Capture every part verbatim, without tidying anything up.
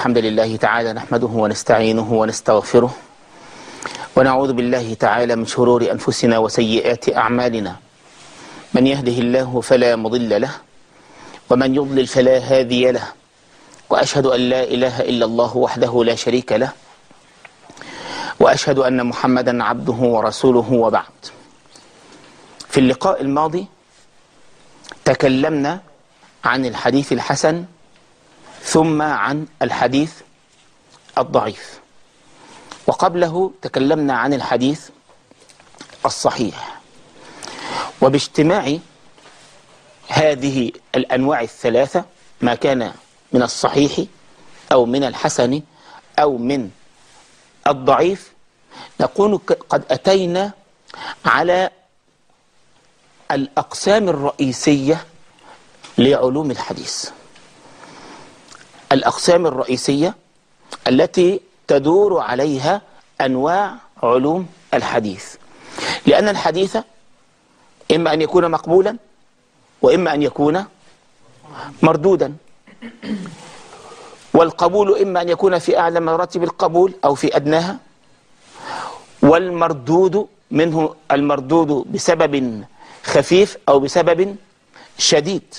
الحمد لله تعالى نحمده ونستعينه ونستغفره ونعوذ بالله تعالى من شرور أنفسنا وسيئات أعمالنا. من يهده الله فلا مضل له ومن يضلل فلا هادي له، وأشهد أن لا إله إلا الله وحده لا شريك له، وأشهد أن محمدا عبده ورسوله، وبعد. في اللقاء الماضي تكلمنا عن الحديث الحسن ثم عن الحديث الضعيف، وقبله تكلمنا عن الحديث الصحيح. وباجتماع هذه الأنواع الثلاثة، ما كان من الصحيح أو من الحسن أو من الضعيف، نكون قد أتينا على الأقسام الرئيسية لعلوم الحديث، الأقسام الرئيسية التي تدور عليها أنواع علوم الحديث. لأن الحديث إما أن يكون مقبولا وإما أن يكون مردودا، والقبول إما أن يكون في أعلى مراتب القبول أو في أدناها، والمردود منه المردود بسبب خفيف أو بسبب شديد.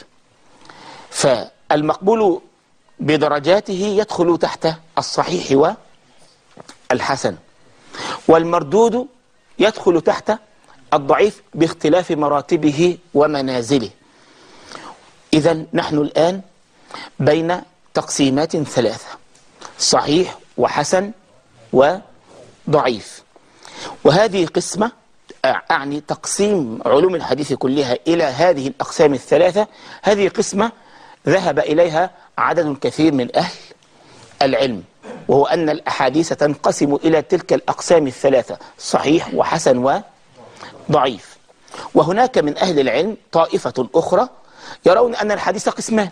فالمقبول بدرجاته يدخل تحت الصحيح والحسن، والمردود يدخل تحت الضعيف باختلاف مراتبه ومنازله. إذن نحن الآن بين تقسيمات ثلاثة: صحيح وحسن وضعيف. وهذه قسمة، أعني تقسيم علوم الحديث كلها إلى هذه الأقسام الثلاثة، هذه قسمة ذهب إليها عدد كثير من أهل العلم، وهو أن الأحاديث تنقسم إلى تلك الأقسام الثلاثة: صحيح وحسن وضعيف. وهناك من أهل العلم طائفة أخرى يرون أن الحديث قسمان: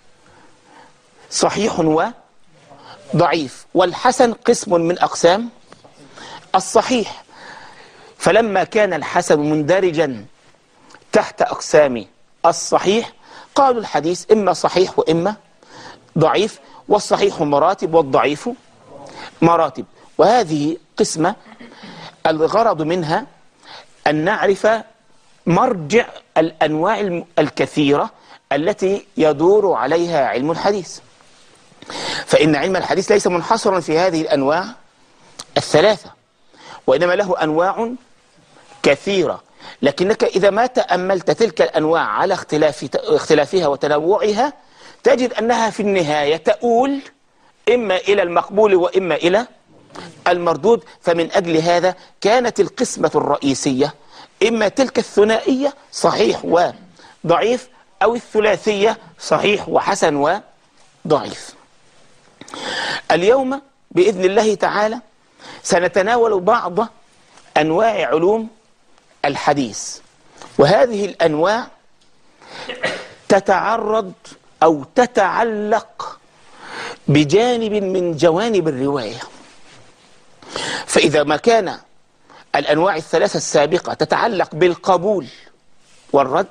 صحيح وضعيف، والحسن قسم من أقسام الصحيح. فلما كان الحسن مندرجا تحت أقسام الصحيح، قالوا الحديث إما صحيح وإما ضعيف، والصحيح مراتب والضعيف مراتب. وهذه قسمة الغرض منها أن نعرف مرجع الأنواع الكثيرة التي يدور عليها علم الحديث، فإن علم الحديث ليس منحصرا في هذه الأنواع الثلاثة، وإنما له أنواع كثيرة. لكنك إذا ما تأملت تلك الأنواع على اختلاف اختلافها وتنوعها، تجد أنها في النهاية تؤول إما إلى المقبول وإما إلى المردود. فمن أجل هذا كانت القسمة الرئيسية إما تلك الثنائية: صحيح وضعيف، أو الثلاثية: صحيح وحسن وضعيف. اليوم بإذن الله تعالى سنتناول بعض أنواع علوم الحديث، وهذه الأنواع تتعرض أو تتعلق بجانب من جوانب الرواية. فإذا ما كان الأنواع الثلاثة السابقة تتعلق بالقبول والرد،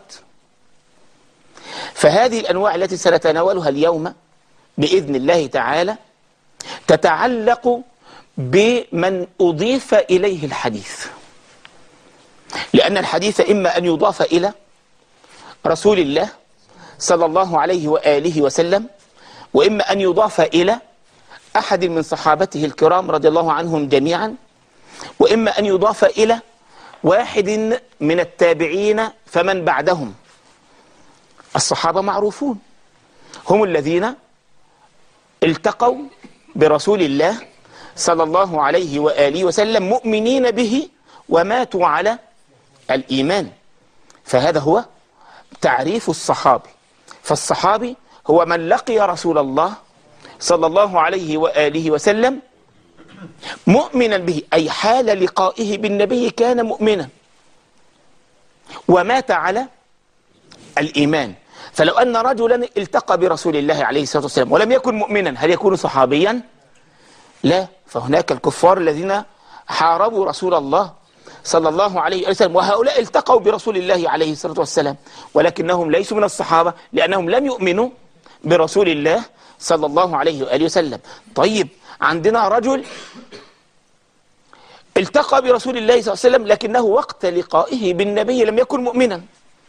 فهذه الأنواع التي سنتناولها اليوم بإذن الله تعالى تتعلق بمن أضيف إليه الحديث، لأن الحديث إما أن يضاف إلى رسول الله صلى الله عليه وآله وسلم، وإما أن يضاف إلى أحد من صحابته الكرام رضي الله عنهم جميعا، وإما أن يضاف إلى واحد من التابعين فمن بعدهم. الصحابة معروفون، هم الذين التقوا برسول الله صلى الله عليه وآله وسلم مؤمنين به وماتوا على الإيمان. فهذا هو تعريف الصحابي. فالصحابي هو من لقي رسول الله صلى الله عليه وآله وسلم مؤمنا به، أي حال لقائه بالنبي كان مؤمنا ومات على الإيمان. فلو أن رجلا التقى برسول الله عليه الصلاة والسلام ولم يكن مؤمنا، هل يكون صحابيا؟ لا. فهناك الكفار الذين حاربوا رسول الله صلى الله عليه وسلم، وهؤلاء التقوا برسول الله عليه الصلاة والسلام، ولكنهم ليسوا من الصحابة لأنهم لم يؤمنوا برسول الله صلى الله عليه وآله وسلم. طيب عندنا رجل التقى برسول الله صلى الله عليه وسلم لكنه وقت لقائه بالنبي لم يكن مؤمنا،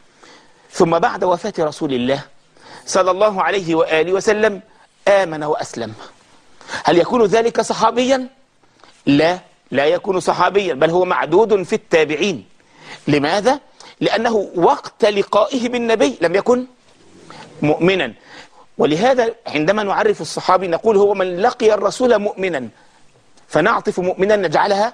ثم بعد وفاة رسول الله صلى الله عليه وآله وسلم آمن وأسلم، هل يكون ذلك صحابيا؟ لا، لا يكون صحابيا، بل هو معدود في التابعين. لماذا؟ لأنه وقت لقائه بالنبي لم يكن مؤمنا. ولهذا عندما نعرف الصحابي نقول هو من لقي الرسول مؤمنا، فنعطف مؤمنا نجعلها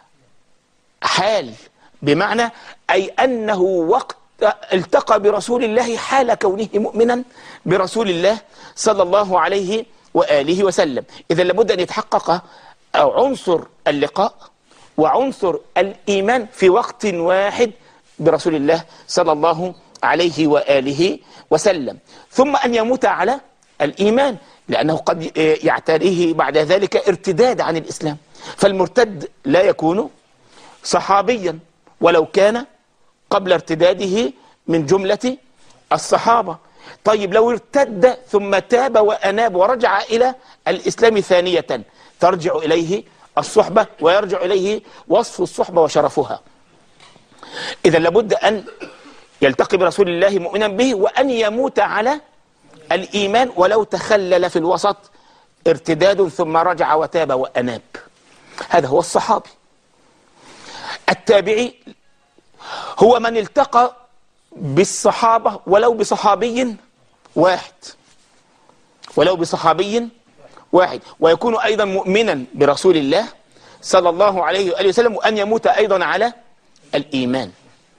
حال، بمعنى أي أنه وقت التقى برسول الله حال كونه مؤمنا برسول الله صلى الله عليه وآله وسلم. إذا لابد أن يتحقق عنصر اللقاء وعنصر الإيمان في وقت واحد برسول الله صلى الله عليه وآله وسلم، ثم أن يموت على الإيمان، لأنه قد يعتريه بعد ذلك ارتداد عن الإسلام، فالمرتد لا يكون صحابيا ولو كان قبل ارتداده من جملة الصحابة. طيب لو ارتد ثم تاب وأناب ورجع إلى الإسلام ثانية ترجع إليه الصحبة ويرجع إليه وصف الصحبة وشرفها. إذا لابد أن يلتقي برسول الله مؤمنا به وأن يموت على الإيمان ولو تخلل في الوسط ارتداد ثم رجع وتاب وأناب. هذا هو الصحابي. التابعي هو من التقى بالصحابة ولو بصحابي واحد، ولو بصحابي واحد، ويكون أيضا مؤمنا برسول الله صلى الله عليه وآله وسلم، وأن يموت أيضا على الإيمان.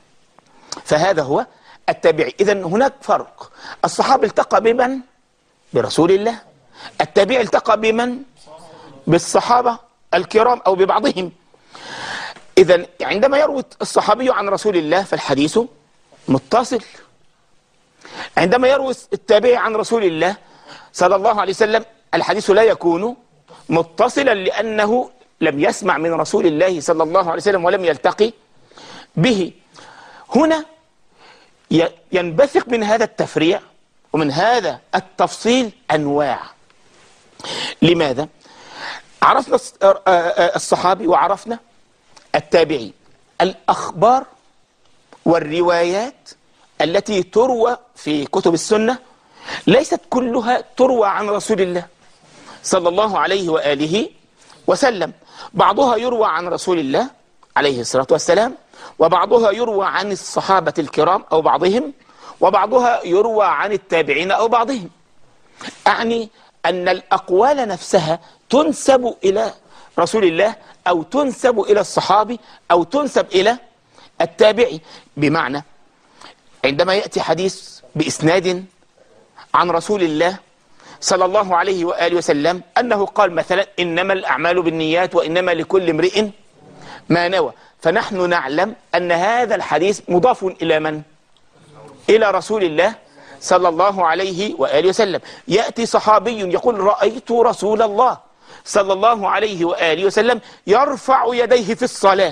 فهذا هو التابعي. إذن هناك فرق، الصحابي التقى بمن؟ برسول الله. التابعي التقى بمن؟ بالصحابة الكرام أو ببعضهم. إذن عندما يروي الصحابي عن رسول الله فالحديث متصل. عندما يروي التابعي عن رسول الله صلى الله عليه وسلم الحديث لا يكون متصلا، لأنه لم يسمع من رسول الله صلى الله عليه وسلم ولم يلتقي به. هنا ينبثق من هذا التفريع ومن هذا التفصيل أنواع. لماذا؟ عرفنا الصحابي وعرفنا التابعي. الأخبار والروايات التي تروى في كتب السنة ليست كلها تروى عن رسول الله صلى الله عليه وآله وسلم، بعضها يروى عن رسول الله عليه الصلاة والسلام، وبعضها يروى عن الصحابة الكرام أو بعضهم، وبعضها يروى عن التابعين أو بعضهم. أعني أن الأقوال نفسها تنسب إلى رسول الله أو تنسب إلى الصحابي أو تنسب إلى التابعي. بمعنى عندما يأتي حديث بإسناد عن رسول الله صلى الله عليه وآله وسلم أنه قال مثلا إنما الأعمال بالنيات وإنما لكل امرئ ما نوى، فنحن نعلم أن هذا الحديث مضاف إلى من؟ إلى رسول الله صلى الله عليه وآله وسلم. يأتي صحابي يقول رأيت رسول الله صلى الله عليه وآله وسلم يرفع يديه في الصلاة.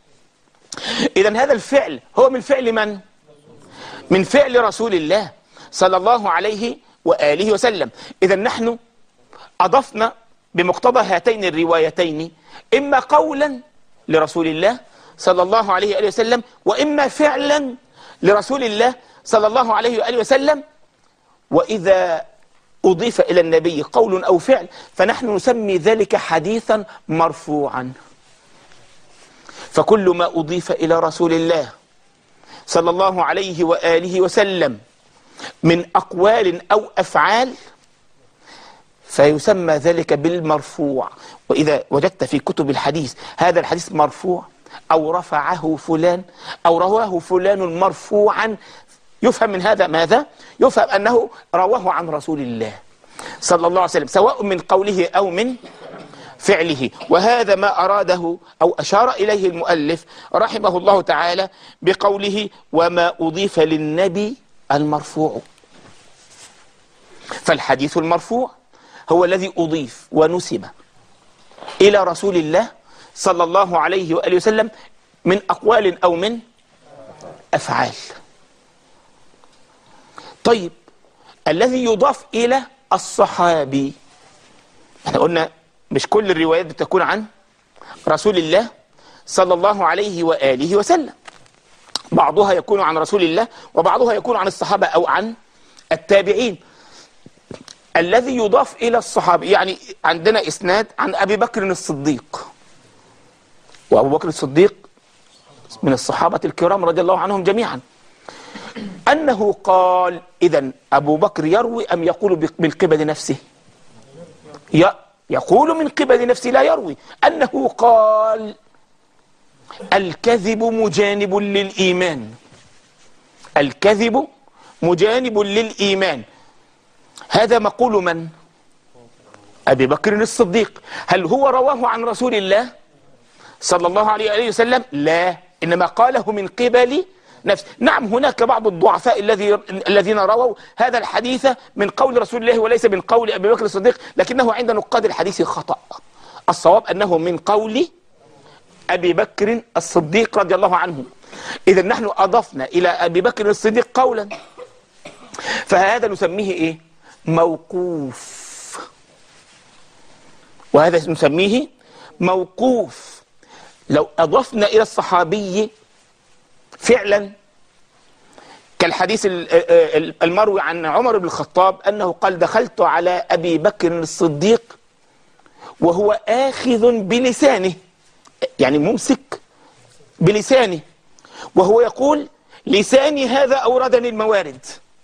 إذن هذا الفعل هو من فعل من؟ من فعل رسول الله صلى الله عليه وآله وسلم. إذن نحن أضفنا بمقتضى هاتين الروايتين إما قولا لرسول الله صلى الله عليه وآله وسلم، وإما فعلا لرسول الله صلى الله عليه وآله وسلم. وإذا أضيف إلى النبي قول أو فعل فنحن نسمي ذلك حديثا مرفوعا. فكل ما أضيف إلى رسول الله صلى الله عليه وآله وسلم من أقوال أو أفعال فيسمى ذلك بالمرفوع. وإذا وجدت في كتب الحديث هذا الحديث مرفوع أو رفعه فلان أو رواه فلان مرفوعا يفهم من هذا ماذا؟ يفهم أنه رواه عن رسول الله صلى الله عليه وسلم سواء من قوله أو من فعله. وهذا ما أراده أو أشار إليه المؤلف رحمه الله تعالى بقوله وما أضيف للنبي المرفوع. فالحديث المرفوع هو الذي أضيف ونسب إلى رسول الله صلى الله عليه وآله وسلم من أقوال أو من أفعال. طيب الذي يضاف إلى الصحابي. احنا قلنا مش كل الروايات بتكون عن رسول الله صلى الله عليه وآله وسلم، بعضها يكون عن رسول الله وبعضها يكون عن الصحابة أو عن التابعين. الذي يضاف إلى الصحابي، يعني عندنا إسناد عن أبي بكر الصديق، وأبو بكر الصديق من الصحابة الكرام رضي الله عنهم جميعا، أنه قال. إذن أبو بكر يروي أم يقول من قبل نفسه؟ يقول من قبل نفسه لا يروي. أنه قال: الكذب مجانب للإيمان. الكذب مجانب للإيمان. هذا مقول من؟ أبي بكر الصديق. هل هو رواه عن رسول الله صلى الله عليه وآله وسلم؟ لا، إنما قاله من قبل نفسه. نعم، هناك بعض الضعفاء الذي الذين رووا هذا الحديث من قول رسول الله وليس من قول أبي بكر الصديق، لكنه عند نقاد الحديث خطأ. الصواب أنه من قول أبي بكر الصديق رضي الله عنه. إذا نحن أضفنا إلى أبي بكر الصديق قولا، فهذا نسميه إيه؟ موقوف. وهذا نسميه موقوف. لو أضفنا إلى الصحابي فعلا كالحديث المروي عن عمر بن الخطاب أنه قال: دخلت على أبي بكر الصديق وهو آخذ بلسانه، يعني ممسك بلسانه، وهو يقول: لساني هذا أوردني الموارد.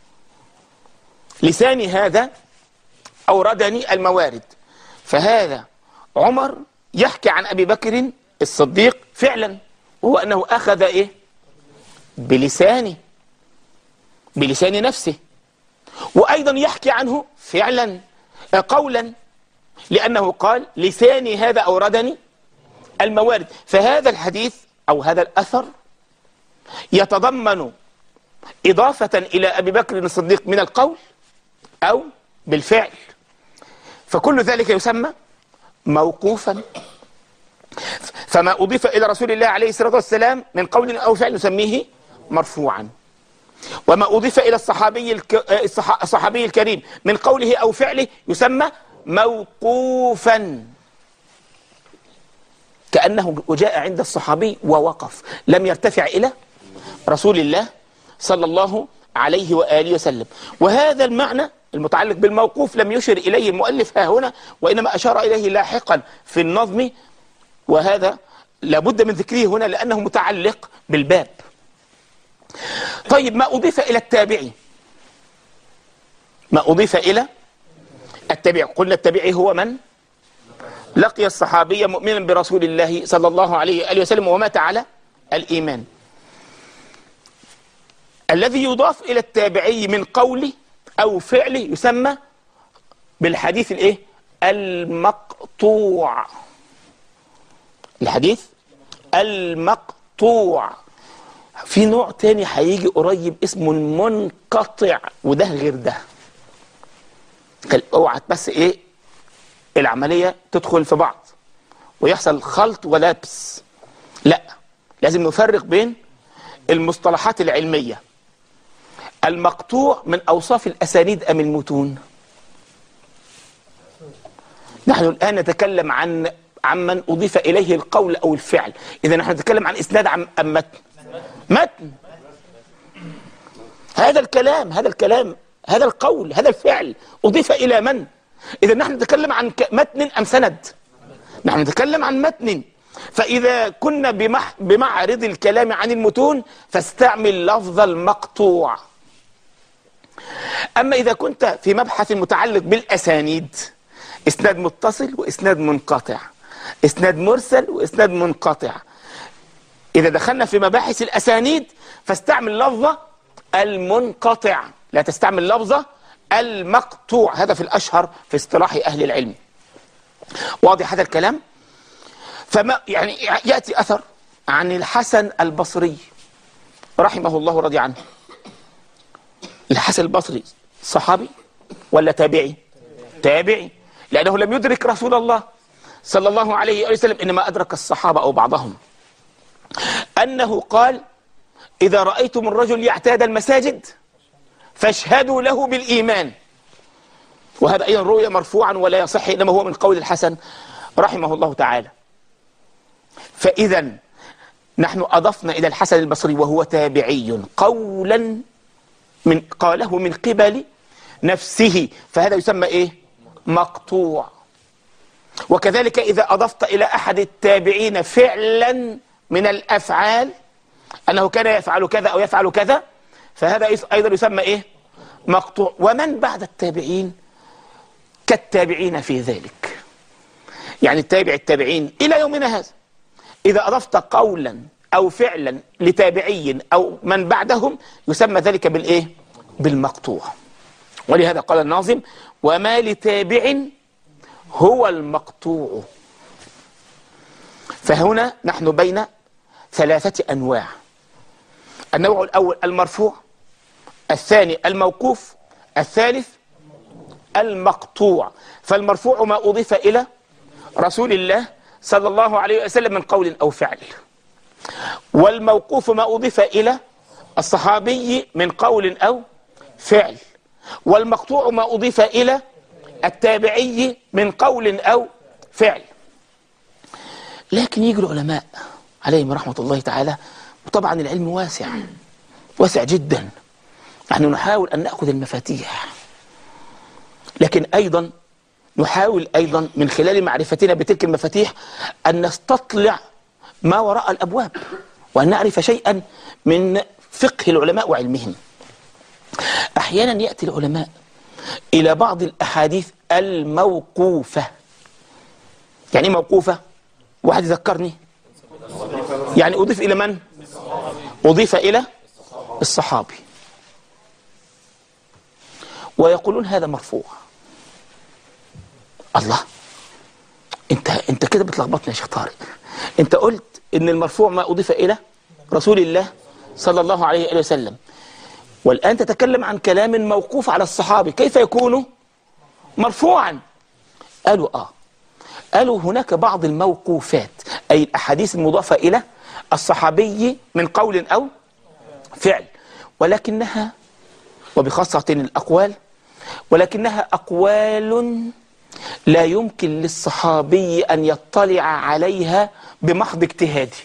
لساني هذا أوردني الموارد. فهذا عمر يحكي عن أبي بكر الصديق فعلا، وهو أنه أخذ إيه؟ بلسانه، بلسان نفسه. وأيضا يحكي عنه فعلا قولا، لأنه قال: لساني هذا أوردني الموارد. فهذا الحديث أو هذا الأثر يتضمن إضافة إلى أبي بكر الصديق من القول أو بالفعل، فكل ذلك يسمى موقوفا. فما أضيف إلى رسول الله عليه الصلاة والسلام من قول أو فعل نسميه مرفوعا، وما أضيف إلى الصحابي الك... الصحابي الكريم من قوله أو فعله يسمى موقوفا، كأنه جاء عند الصحابي ووقف، لم يرتفع إلى رسول الله صلى الله عليه وآله وسلم. وهذا المعنى المتعلق بالموقوف لم يشر إليه المؤلف ها هنا، وإنما أشار إليه لاحقا في النظم، وهذا لابد من ذكره هنا لأنه متعلق بالباب. طيب، ما أضيف إلى التابعي، ما أضيف إلى التابعي، قلنا التابعي هو من لقي الصحابي مؤمنا برسول الله صلى الله عليه وآله وسلم ومات على الإيمان. الذي يضاف إلى التابعي من قوله أو فعله يسمى بالحديث الإيه؟ المقطوع. الحديث المقطوع. في نوع تاني هيجي قريب اسمه المنقطع، وده غير ده. اوعى بس ايه العملية تدخل في بعض ويحصل خلط ولبس، لا، لازم نفرق بين المصطلحات العلمية. المقطوع من أوصاف الأسانيد أم المتون؟ نحن الآن نتكلم عن عمن أضيف إليه القول أو الفعل. إذا نحن نتكلم عن إسناد أم متن؟ متن. هذا الكلام هذا الكلام هذا القول هذا الفعل أضيف إلى من؟ إذا نحن نتكلم عن متن أم سند؟ نحن نتكلم عن متن. فإذا كنا بمح بمعرض الكلام عن المتون فاستعمل لفظ المقطوع. أما إذا كنت في مبحث متعلق بالأسانيد، إسناد متصل وإسناد منقطع، إسناد مرسل وإسناد منقطع، إذا دخلنا في مباحث الأسانيد فاستعمل لفظ المنقطع، لا تستعمل لفظ المقطوع. هذا في الأشهر في اصطلاح أهل العلم. واضح هذا الكلام؟ فما يعني يأتي أثر عن الحسن البصري رحمه الله ورضي عنه. الحسن البصري صحابي ولا تابعي؟ تابعي، لأنه لم يدرك رسول الله صلى الله عليه وسلم، إنما أدرك الصحابة أو بعضهم. أنه قال: إذا رأيتم الرجل يعتاد المساجد فاشهدوا له بالإيمان. وهذا أيضا رؤية مرفوعا ولا يصح، إنما هو من قول الحسن رحمه الله تعالى. فإذا نحن أضفنا إلى الحسن البصري وهو تابعي قولا من قاله من قبل نفسه، فهذا يسمى إيه؟ مقطوع. وكذلك إذا أضفت إلى أحد التابعين فعلا من الأفعال أنه كان يفعل كذا أو يفعل كذا، فهذا أيضا يسمى إيه؟ مقطوع. ومن بعد التابعين كالتابعين في ذلك، يعني التابع التابعين إلى يومنا هذا إذا أضفت قولا أو فعلا لتابعي أو من بعدهم يسمى ذلك بالإيه؟ بالمقطوع. ولهذا قال الناظم: وما لتابع هو المقطوع. فهنا نحن بين ثلاثة أنواع: النوع الأول المرفوع، الثاني الموقوف، الثالث المقطوع. فالمرفوع ما أضيف إلى رسول الله صلى الله عليه وسلم من قول أو فعل، والموقوف ما أضيف إلى الصحابي من قول أو فعل، والمقطوع ما أضيف إلى التابعي من قول أو فعل. لكن يجي العلماء عليهم رحمة الله تعالى، وطبعا العلم واسع واسع جدا، نحن نحاول أن نأخذ المفاتيح، لكن أيضا نحاول أيضا من خلال معرفتنا بتلك المفاتيح أن نستطلع ما وراء الأبواب، وأن نعرف شيئا من فقه العلماء وعلمهم. أحيانا يأتي العلماء إلى بعض الأحاديث الموقوفة. يعني موقوفة؟ واحد يذكرني. يعني أضيف إلى من؟ أضيف إلى الصحابي، ويقولون هذا مرفوع. الله، انت انت كده بتلخبطنا يا شيخ طارق. انت قلت ان المرفوع ما أضيف إلى رسول الله صلى الله عليه وسلم، والآن تتكلم عن كلام موقوف على الصحابي، كيف يكون مرفوعا؟ قالوا آه قالوا هناك بعض الموقوفات، أي الأحاديث المضافة إلى الصحابي من قول أو فعل، ولكنها وبخاصة الأقوال ولكنها أقوال لا يمكن للصحابي أن يطلع عليها بمحض اجتهاده،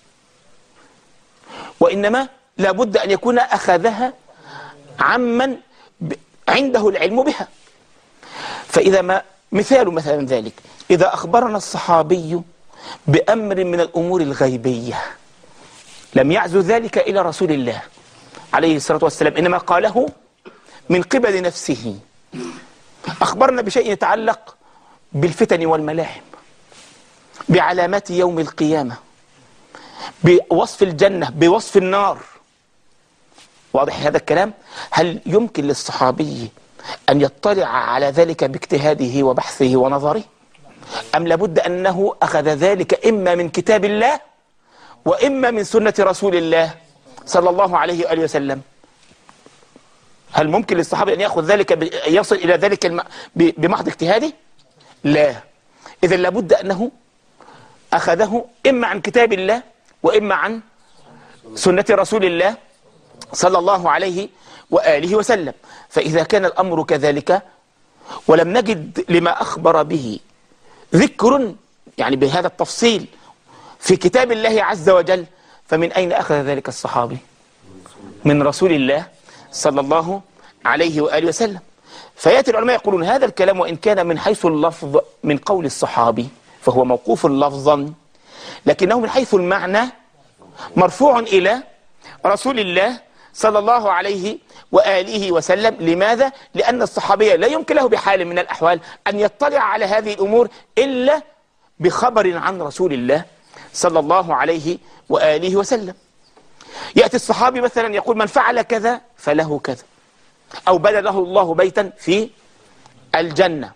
وإنما لابد أن يكون أخذها عمن عنده العلم بها. فإذا ما مثال مثلا ذلك، إذا أخبرنا الصحابي بأمر من الأمور الغيبية لم يعزو ذلك إلى رسول الله عليه الصلاة والسلام، إنما قاله من قبل نفسه. أخبرنا بشيء يتعلق بالفتن والملاحم، بعلامات يوم القيامة، بوصف الجنة، بوصف النار. واضح هذا الكلام؟ هل يمكن للصحابي أن يطلع على ذلك باجتهاده وبحثه ونظره، أم لابد أنه أخذ ذلك إما من كتاب الله وإما من سنة رسول الله صلى الله عليه وآله وسلم؟ هل ممكن للصحابي أن يأخذ ذلك يصل إلى ذلك الم... بمحض اجتهاده؟ لا. إذا لابد أنه أخذه إما عن كتاب الله وإما عن سنة رسول الله صلى الله عليه وآله وسلم. فإذا كان الأمر كذلك ولم نجد لما أخبر به ذكر يعني بهذا التفصيل في كتاب الله عز وجل، فمن أين أخذ ذلك الصحابي؟ من رسول الله صلى الله عليه وآله وسلم. فيأتي العلماء يقولون هذا الكلام وإن كان من حيث اللفظ من قول الصحابي فهو موقوف لفظا، لكنه من حيث المعنى مرفوع إلى رسول الله صلى الله عليه وآله وسلم. لماذا؟ لأن الصحابي لا يمكن له بحال من الأحوال أن يطلع على هذه الأمور إلا بخبر عن رسول الله صلى الله عليه وآله وسلم. يأتي الصحابي مثلا يقول من فعل كذا فله كذا، أو بنى له الله بيتا في الجنة.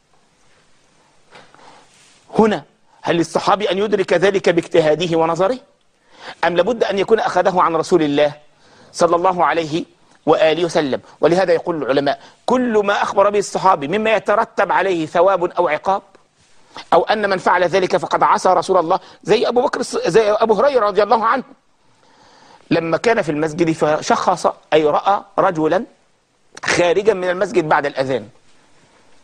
هنا هل للصحابي أن يدرك ذلك باجتهاده ونظره، أم لابد أن يكون أخذه عن رسول الله صلى الله عليه وآله وسلم؟ ولهذا يقول العلماء كل ما أخبر به الصحابي مما يترتب عليه ثواب أو عقاب، أو أن من فعل ذلك فقد عصى رسول الله، زي أبو بكر زي أبو هريرة رضي الله عنه لما كان في المسجد فشخص أي رأى رجلا خارجا من المسجد بعد الأذان،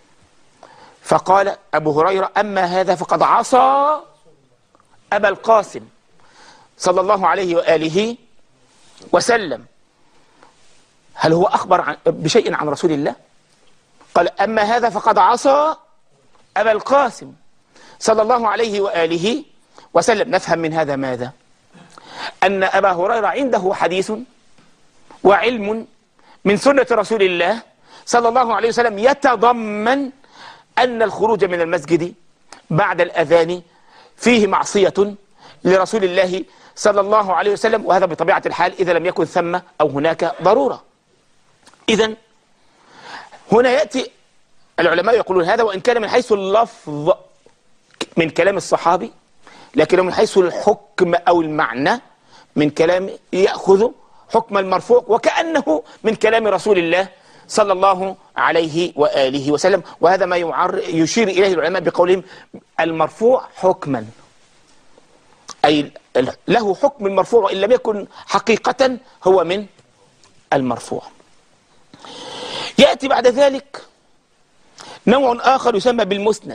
فقال أبو هريرة: أما هذا فقد عصى أبا القاسم صلى الله عليه وآله وسلم. هل هو أخبر عن بشيء عن رسول الله؟ قال: أما هذا فقد عصى أبا القاسم صلى الله عليه وآله وسلم. نفهم من هذا ماذا؟ أن أبا هريرة عنده حديث وعلم من سنة رسول الله صلى الله عليه وسلم يتضمن أن الخروج من المسجد بعد الأذان فيه معصية لرسول الله صلى الله عليه وسلم، وهذا بطبيعة الحال إذا لم يكن ثم أو هناك ضرورة. إذن هنا يأتي العلماء يقولون هذا وإن كان من حيث اللفظ من كلام الصحابي، لكنه من حيث الحكم أو المعنى من كلام يأخذ حكم المرفوع وكأنه من كلام رسول الله صلى الله عليه وآله وسلم. وهذا ما يشير إليه العلماء بقولهم المرفوع حكما، أي له حكم المرفوع وإن لم يكن حقيقة هو من المرفوع. يأتي بعد ذلك نوع آخر يسمى بالمسند.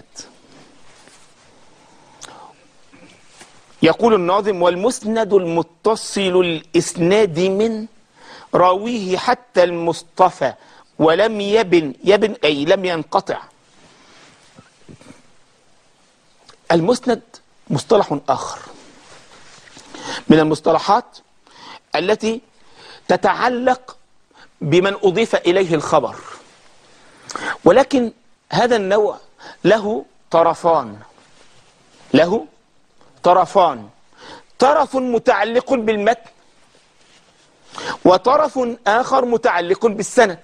يقول الناظم: والمسند المتصل الإسناد من راويه حتى المصطفى ولم يبن يبن أي لم ينقطع. المسند مصطلح آخر من المصطلحات التي تتعلق بمن أضيف إليه الخبر، ولكن هذا النوع له طرفان له طرفان طرف متعلق بالمتن وطرف آخر متعلق بالسند،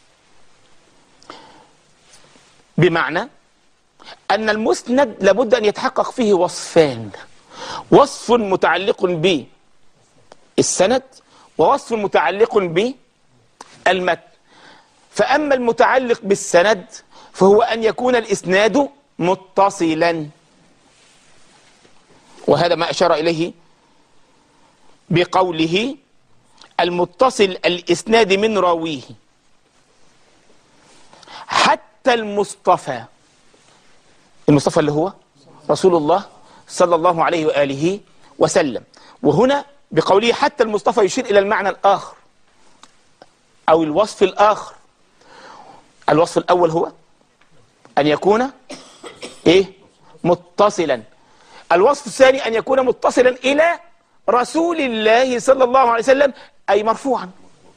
بمعنى أن المسند لابد أن يتحقق فيه وصفان: وصف متعلق بالسند ووصف متعلق بالمتن. فأما المتعلق بالسند فهو أن يكون الإسناد متصلا، وهذا ما أشار إليه بقوله المتصل الإسناد من راويه حتى المصطفى. المصطفى اللي هو رسول الله صلى الله عليه وآله وسلم. وهنا بقوله حتى المصطفى يشير إلى المعنى الآخر أو الوصف الآخر. الوصف الأول هو أن يكون إيه؟ متصلا. الوصف الثاني أن يكون متصلا إلى رسول الله صلى الله عليه وسلم أي مرفوعا.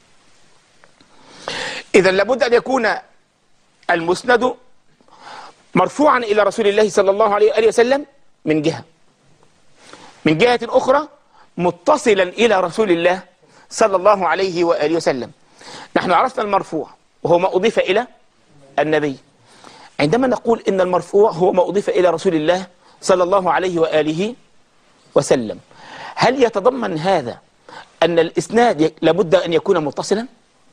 إذن لابد أن يكون المسند مرفوعا إلى رسول الله صلى الله عليه وآله وسلم من جهة، من جهة أخرى متصلا إلى رسول الله صلى الله عليه وآله وسلم. نحن عرفنا المرفوع وهو ما أضيف إلى النبي. عندما نقول إن المرفوع هو ما أضيف إلى رسول الله صلى الله عليه وآله وسلم، هل يتضمن هذا أن الإسناد لابد أن يكون متصلا؟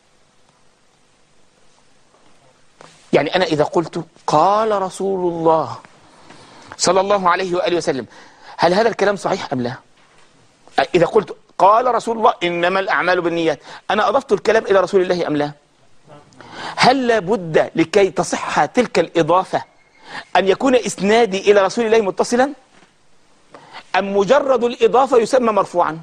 يعني أنا إذا قلت قال رسول الله صلى الله عليه وآله وسلم، هل هذا الكلام صحيح أم لا؟ إذا قلت قال رسول الله إنما الأعمال بالنيات، أنا أضفت الكلام إلى رسول الله أم لا؟ هل لابد لكي تصح تلك الإضافة أن يكون إسنادي إلى رسول الله متصلا؟ أم مجرد الإضافة يسمى مرفوعا؟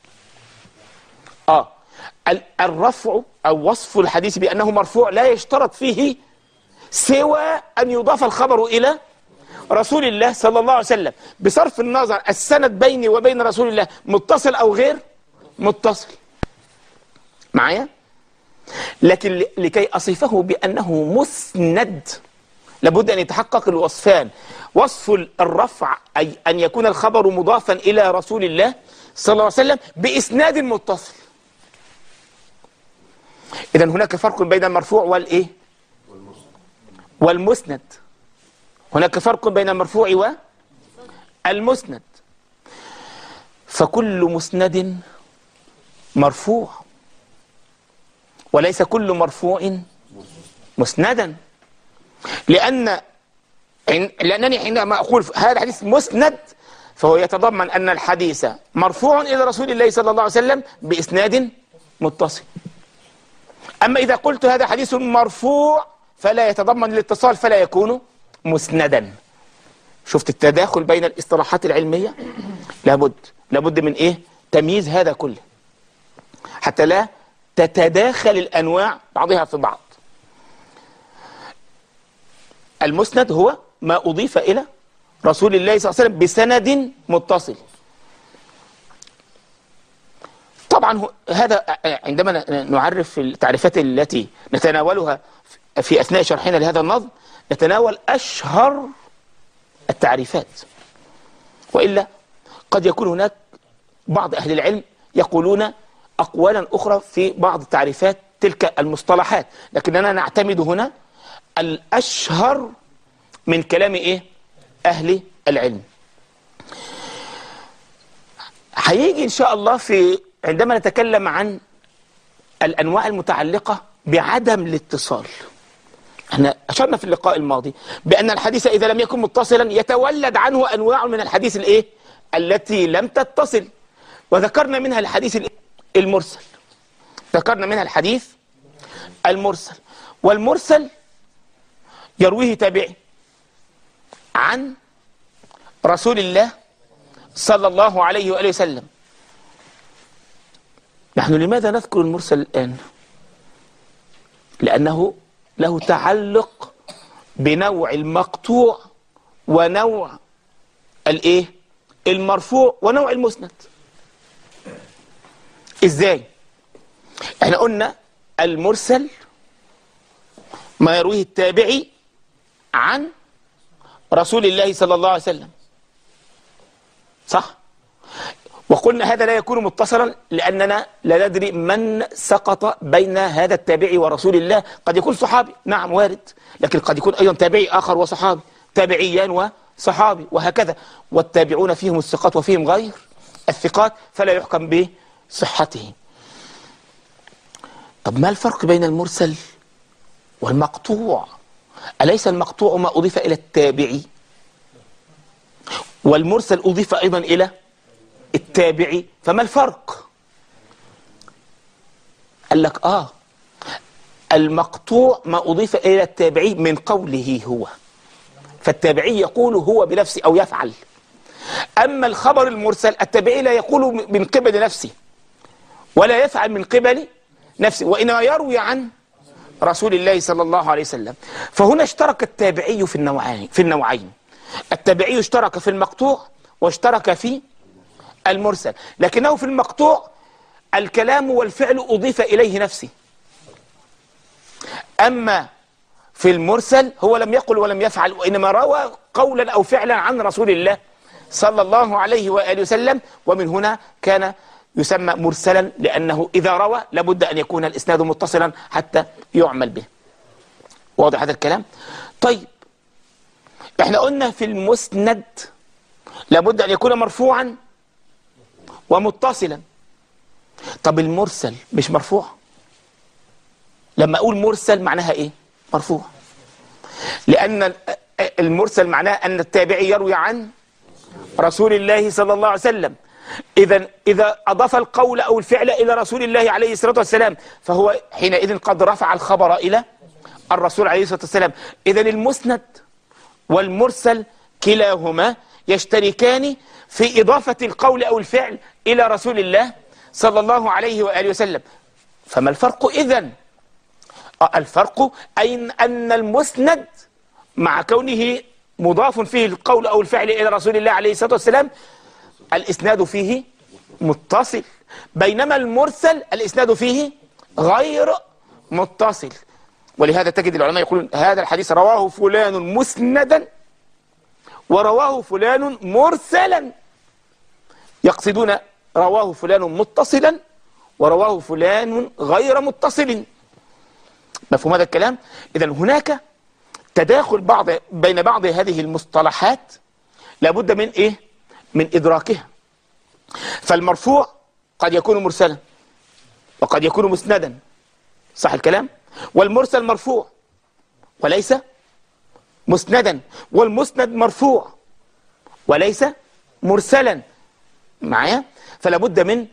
آه الرفع أو وصف الحديث بأنه مرفوع لا يشترط فيه سوى أن يضاف الخبر إلى رسول الله صلى الله عليه وسلم، بصرف النظر السند بيني وبين رسول الله متصل أو غير متصل. معايا؟ لكن لكي أصفه بأنه مسند لابد أن يتحقق الوصفان: وصف الرفع أي أن يكون الخبر مضافا إلى رسول الله صلى الله عليه وسلم بإسناد متصل. إذن هناك فرق بين المرفوع والإيه؟ والمسند. هناك فرق بين المرفوع والمسند. فكل مسند مرفوع وليس كل مرفوع مسندا، لأن لأنني حينما أقول هذا الحديث مسند فهو يتضمن أن الحديث مرفوع إلى رسول الله صلى الله عليه وسلم بإسناد متصل. أما إذا قلت هذا حديث مرفوع فلا يتضمن الاتصال فلا يكون مسندا. شفت التداخل بين الاصطلاحات العلمية؟ لابد لابد من ايه؟ تمييز هذا كله حتى لا تتداخل الانواع بعضها في بعض. المسند هو ما اضيف الى رسول الله صلى الله عليه وسلم بسند متصل. طبعا هذا عندما نعرف التعريفات التي نتناولها في اثناء شرحنا لهذا النظم نتناول اشهر التعريفات، وإلا قد يكون هناك بعض أهل العلم يقولون أقوالا أخرى في بعض تعريفات تلك المصطلحات، لكننا نعتمد هنا الأشهر من كلام إيه؟ أهل العلم. هيجي إن شاء الله في عندما نتكلم عن الأنواع المتعلقة بعدم الاتصال. احنا أشرنا في اللقاء الماضي بأن الحديث إذا لم يكن متصلا يتولد عنه أنواع من الحديث الإيه؟ التي لم تتصل، وذكرنا منها الحديث المرسل. ذكرنا منها الحديث المرسل، والمرسل يرويه تابعي عن رسول الله صلى الله عليه وآله وسلم. نحن لماذا نذكر المرسل الآن؟ لأنه له تعلق بنوع المقطوع ونوع الايه المرفوع ونوع المسند. ازاي؟ احنا قلنا المرسل ما يرويه التابعي عن رسول الله صلى الله عليه وسلم، صح؟ وقلنا هذا لا يكون متصلا لأننا لا ندري من سقط بين هذا التابعي ورسول الله. قد يكون صحابي، نعم وارد، لكن قد يكون أيضا تابعي آخر وصحابي، تابعيان وصحابي، وهكذا. والتابعون فيهم الثقات وفيهم غير الثقات، فلا يحكم بصحته. طب ما الفرق بين المرسل والمقطوع؟ أليس المقطوع ما أضيف إلى التابعي؟ والمرسل أضيف أيضا إلى التابعي، فما الفرق؟ قال لك آه المقطوع ما أضيف إلى التابعي من قوله هو، فالتابعي يقول هو بنفسه أو يفعل. أما الخبر المرسل التابعي لا يقول من قبل نفسه ولا يفعل من قبل نفسه، وإنما يروي عن رسول الله صلى الله عليه وسلم. فهنا اشترك التابعي في النوعين في النوعين التابعي اشترك في المقطوع واشترك في المرسل، لكنه في المقطوع الكلام والفعل أضيف إليه نفسه، أما في المرسل هو لم يقل ولم يفعل، وإنما روى قولا أو فعلا عن رسول الله صلى الله عليه وآله وسلم، ومن هنا كان يسمى مرسلا، لأنه إذا روى لابد أن يكون الإسناد متصلا حتى يعمل به. واضح هذا الكلام؟ طيب احنا قلنا في المسند لابد أن يكون مرفوعا ومتصلا. طب المرسل مش مرفوع؟ لما أقول مرسل معناها إيه؟ مرفوع، لأن المرسل معناه أن التابعي يروي عن رسول الله صلى الله عليه وسلم. إذا إذا أضاف القول أو الفعل إلى رسول الله عليه الصلاة والسلام فهو حينئذ قد رفع الخبر إلى الرسول عليه الصلاة والسلام. إذا المسند والمرسل كلاهما يشتركان في إضافة القول أو الفعل إلى رسول الله صلى الله عليه وآله وسلم. فما الفرق إذن؟ الفرق أين أن المسند مع كونه مضاف فيه القول أو الفعل إلى رسول الله عليه الصلاة والسلام الإسناد فيه متصل، بينما المرسل الإسناد فيه غير متصل. ولهذا تجد العلماء يقولون هذا الحديث رواه فلان مسندا ورواه فلان مرسلا، يقصدون رواه فلان متصلا ورواه فلان غير متصل. مفهوم هذا الكلام؟ إذن هناك تداخل بعض بين بعض هذه المصطلحات لابد من إيه؟ من إدراكها. فالمرفوع قد يكون مرسلا وقد يكون مسندا، صح الكلام؟ والمرسل مرفوع وليس مسندا، والمسند مرفوع وليس مرسلا، معايا؟ فلا بد من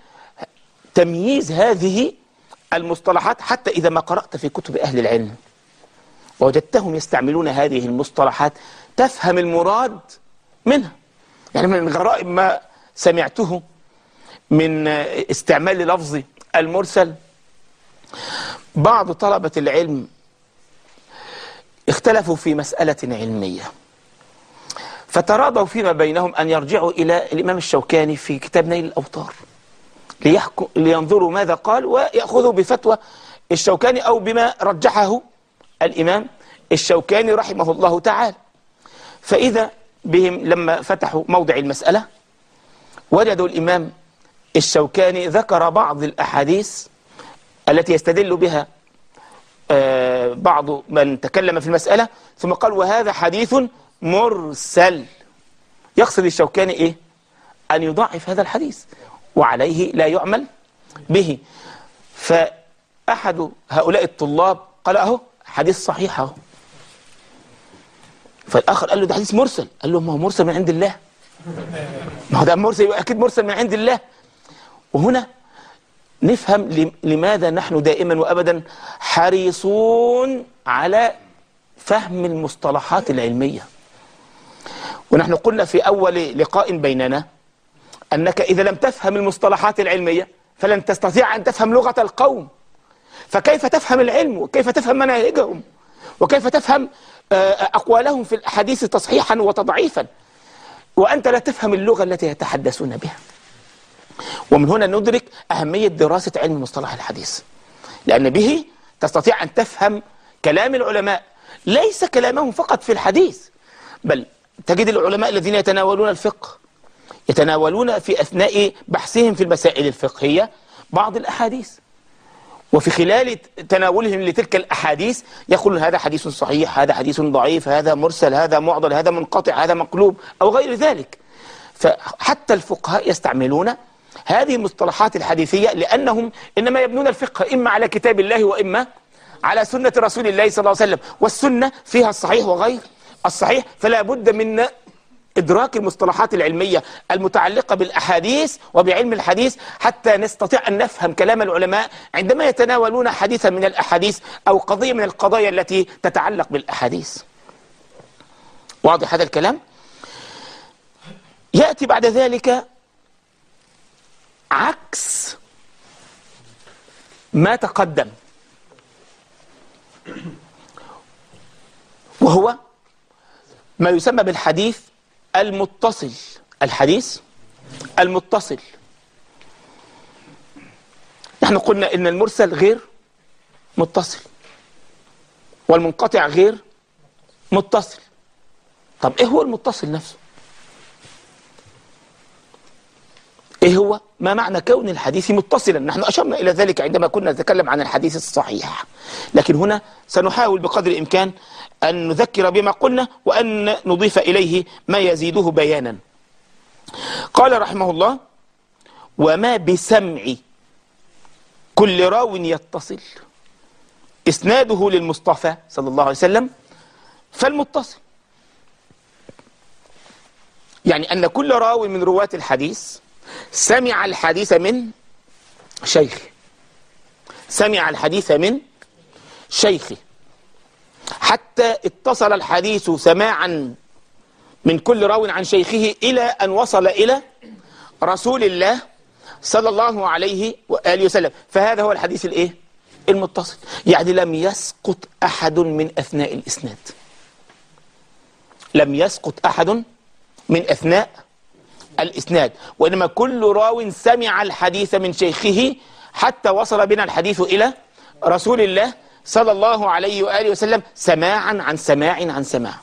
تمييز هذه المصطلحات حتى إذا ما قرأت في كتب أهل العلم ووجدتهم يستعملون هذه المصطلحات تفهم المراد منها. يعني من غرائب ما سمعته من استعمال لفظ المرسل، بعض طلبة العلم اختلفوا في مسألة علمية، فتراضوا فيما بينهم أن يرجعوا إلى الإمام الشوكاني في كتاب نيل الأوطار ليحكم لينظروا ماذا قال ويأخذوا بفتوى الشوكاني أو بما رجحه الإمام الشوكاني رحمه الله تعالى. فإذا بهم لما فتحوا موضع المسألة وجدوا الإمام الشوكاني ذكر بعض الأحاديث التي يستدل بها بعض من تكلم في المسألة، ثم قال وهذا حديث مرسل. يقصد الشوكاني إيه؟ أن يضعف هذا الحديث وعليه لا يعمل به. فأحد هؤلاء الطلاب قال أهو حديث صحيح أهو. فالآخر قال له ده حديث مرسل. قال له ما هو مرسل من عند الله، ما هو ده مرسل أكيد مرسل من عند الله. وهنا نفهم لماذا نحن دائما وأبدا حريصون على فهم المصطلحات العلمية. ونحن قلنا في أول لقاء بيننا أنك إذا لم تفهم المصطلحات العلمية فلن تستطيع أن تفهم لغة القوم، فكيف تفهم العلم وكيف تفهم مناهجهم وكيف تفهم أقوالهم في الأحاديث تصحيحا وتضعيفا وأنت لا تفهم اللغة التي يتحدثون بها. ومن هنا ندرك أهمية دراسة علم مصطلح الحديث، لأن به تستطيع أن تفهم كلام العلماء، ليس كلامهم فقط في الحديث، بل تجد العلماء الذين يتناولون الفقه يتناولون في أثناء بحثهم في المسائل الفقهية بعض الأحاديث، وفي خلال تناولهم لتلك الأحاديث يقولون هذا حديث صحيح، هذا حديث ضعيف، هذا مرسل، هذا معضل، هذا منقطع، هذا مقلوب أو غير ذلك. فحتى الفقهاء يستعملون هذه المصطلحات الحديثية لأنهم إنما يبنون الفقه إما على كتاب الله وإما على سنة رسول الله صلى الله عليه وسلم، والسنة فيها الصحيح وغير الصحيح، فلا بد من إدراك المصطلحات العلمية المتعلقة بالأحاديث وبعلم الحديث حتى نستطيع أن نفهم كلام العلماء عندما يتناولون حديثا من الأحاديث أو قضية من القضايا التي تتعلق بالأحاديث. واضح هذا الكلام؟ يأتي بعد ذلك عكس ما تقدم، وهو ما يسمى بالحديث المتصل. الحديث المتصل، نحن قلنا إن المرسل غير متصل والمنقطع غير متصل. طب إيه هو المتصل نفسه؟ إيه هو؟ ما معنى كون الحديث متصلا؟ نحن أشرنا إلى ذلك عندما كنا نتكلم عن الحديث الصحيح، لكن هنا سنحاول بقدر الإمكان أن نذكر بما قلنا وأن نضيف إليه ما يزيده بيانا. قال رحمه الله وما بسمع كل راو يتصل إسناده للمصطفى صلى الله عليه وسلم فالمتصل، يعني أن كل راو من رواة الحديث سمع الحديث من شيخه، سمع الحديث من شيخه حتى اتصل الحديث سماعا من كل راو عن شيخه إلى أن وصل إلى رسول الله صلى الله عليه وآله وسلم، فهذا هو الحديث الإيه؟ المتصل. يعني لم يسقط أحد من أثناء الإسناد، لم يسقط أحد من أثناء الإسناد، وإنما كل راو سمع الحديث من شيخه حتى وصل بنا الحديث إلى رسول الله صلى الله عليه وآله وسلم سماعا عن سماع عن سماع.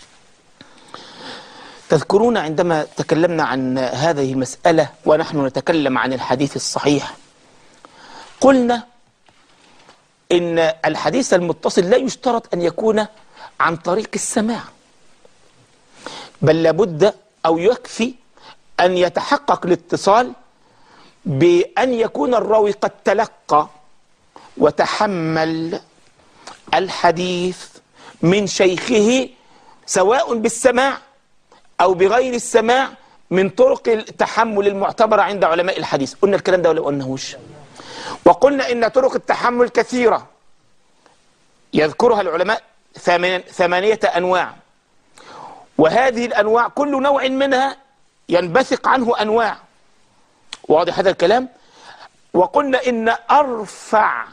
تذكرون عندما تكلمنا عن هذه المسألة ونحن نتكلم عن الحديث الصحيح قلنا إن الحديث المتصل لا يشترط أن يكون عن طريق السماع، بل لابد أو يكفي أن يتحقق الاتصال بأن يكون الراوي قد تلقى وتحمل الحديث من شيخه سواء بالسماع أو بغير السماع من طرق التحمل المعتبرة عند علماء الحديث. قلنا الكلام ده ولا قلناهوش؟ وقلنا إن طرق التحمل كثيرة يذكرها العلماء ثمانية أنواع، وهذه الأنواع كل نوع منها ينبثق عنه أنواع. واضح هذا الكلام؟ وقلنا إن أرفع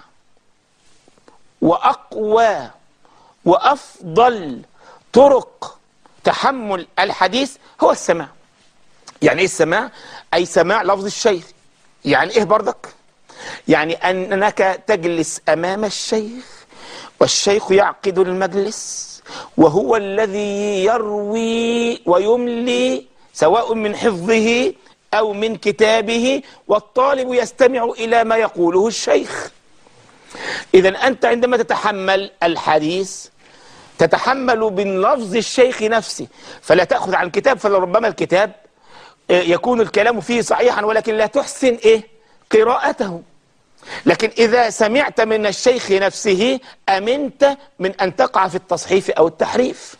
وأقوى وأفضل طرق تحمل الحديث هو السماع. يعني إيه السماع؟ أي سماع لفظ الشيخ. يعني إيه برضك؟ يعني أنك تجلس أمام الشيخ والشيخ يعقد المجلس وهو الذي يروي ويملي سواء من حفظه أو من كتابه، والطالب يستمع إلى ما يقوله الشيخ. إذن أنت عندما تتحمل الحديث تتحمل من لفظ الشيخ نفسه، فلا تأخذ عن الكتاب، فلربما الكتاب يكون الكلام فيه صحيحا ولكن لا تحسن إيه؟ قراءته. لكن إذا سمعت من الشيخ نفسه أمنت من أن تقع في التصحيف أو التحريف.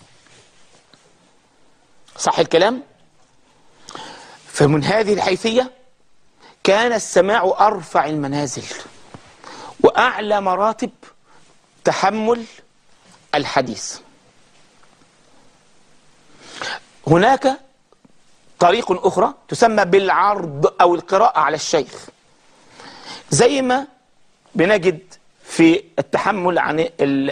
صح الكلام؟ فمن هذه الحيثية كان السماع أرفع المنازل وأعلى مراتب تحمل الحديث. هناك طريق أخرى تسمى بالعرض أو القراءة على الشيخ، زي ما بنجد في التحمل عن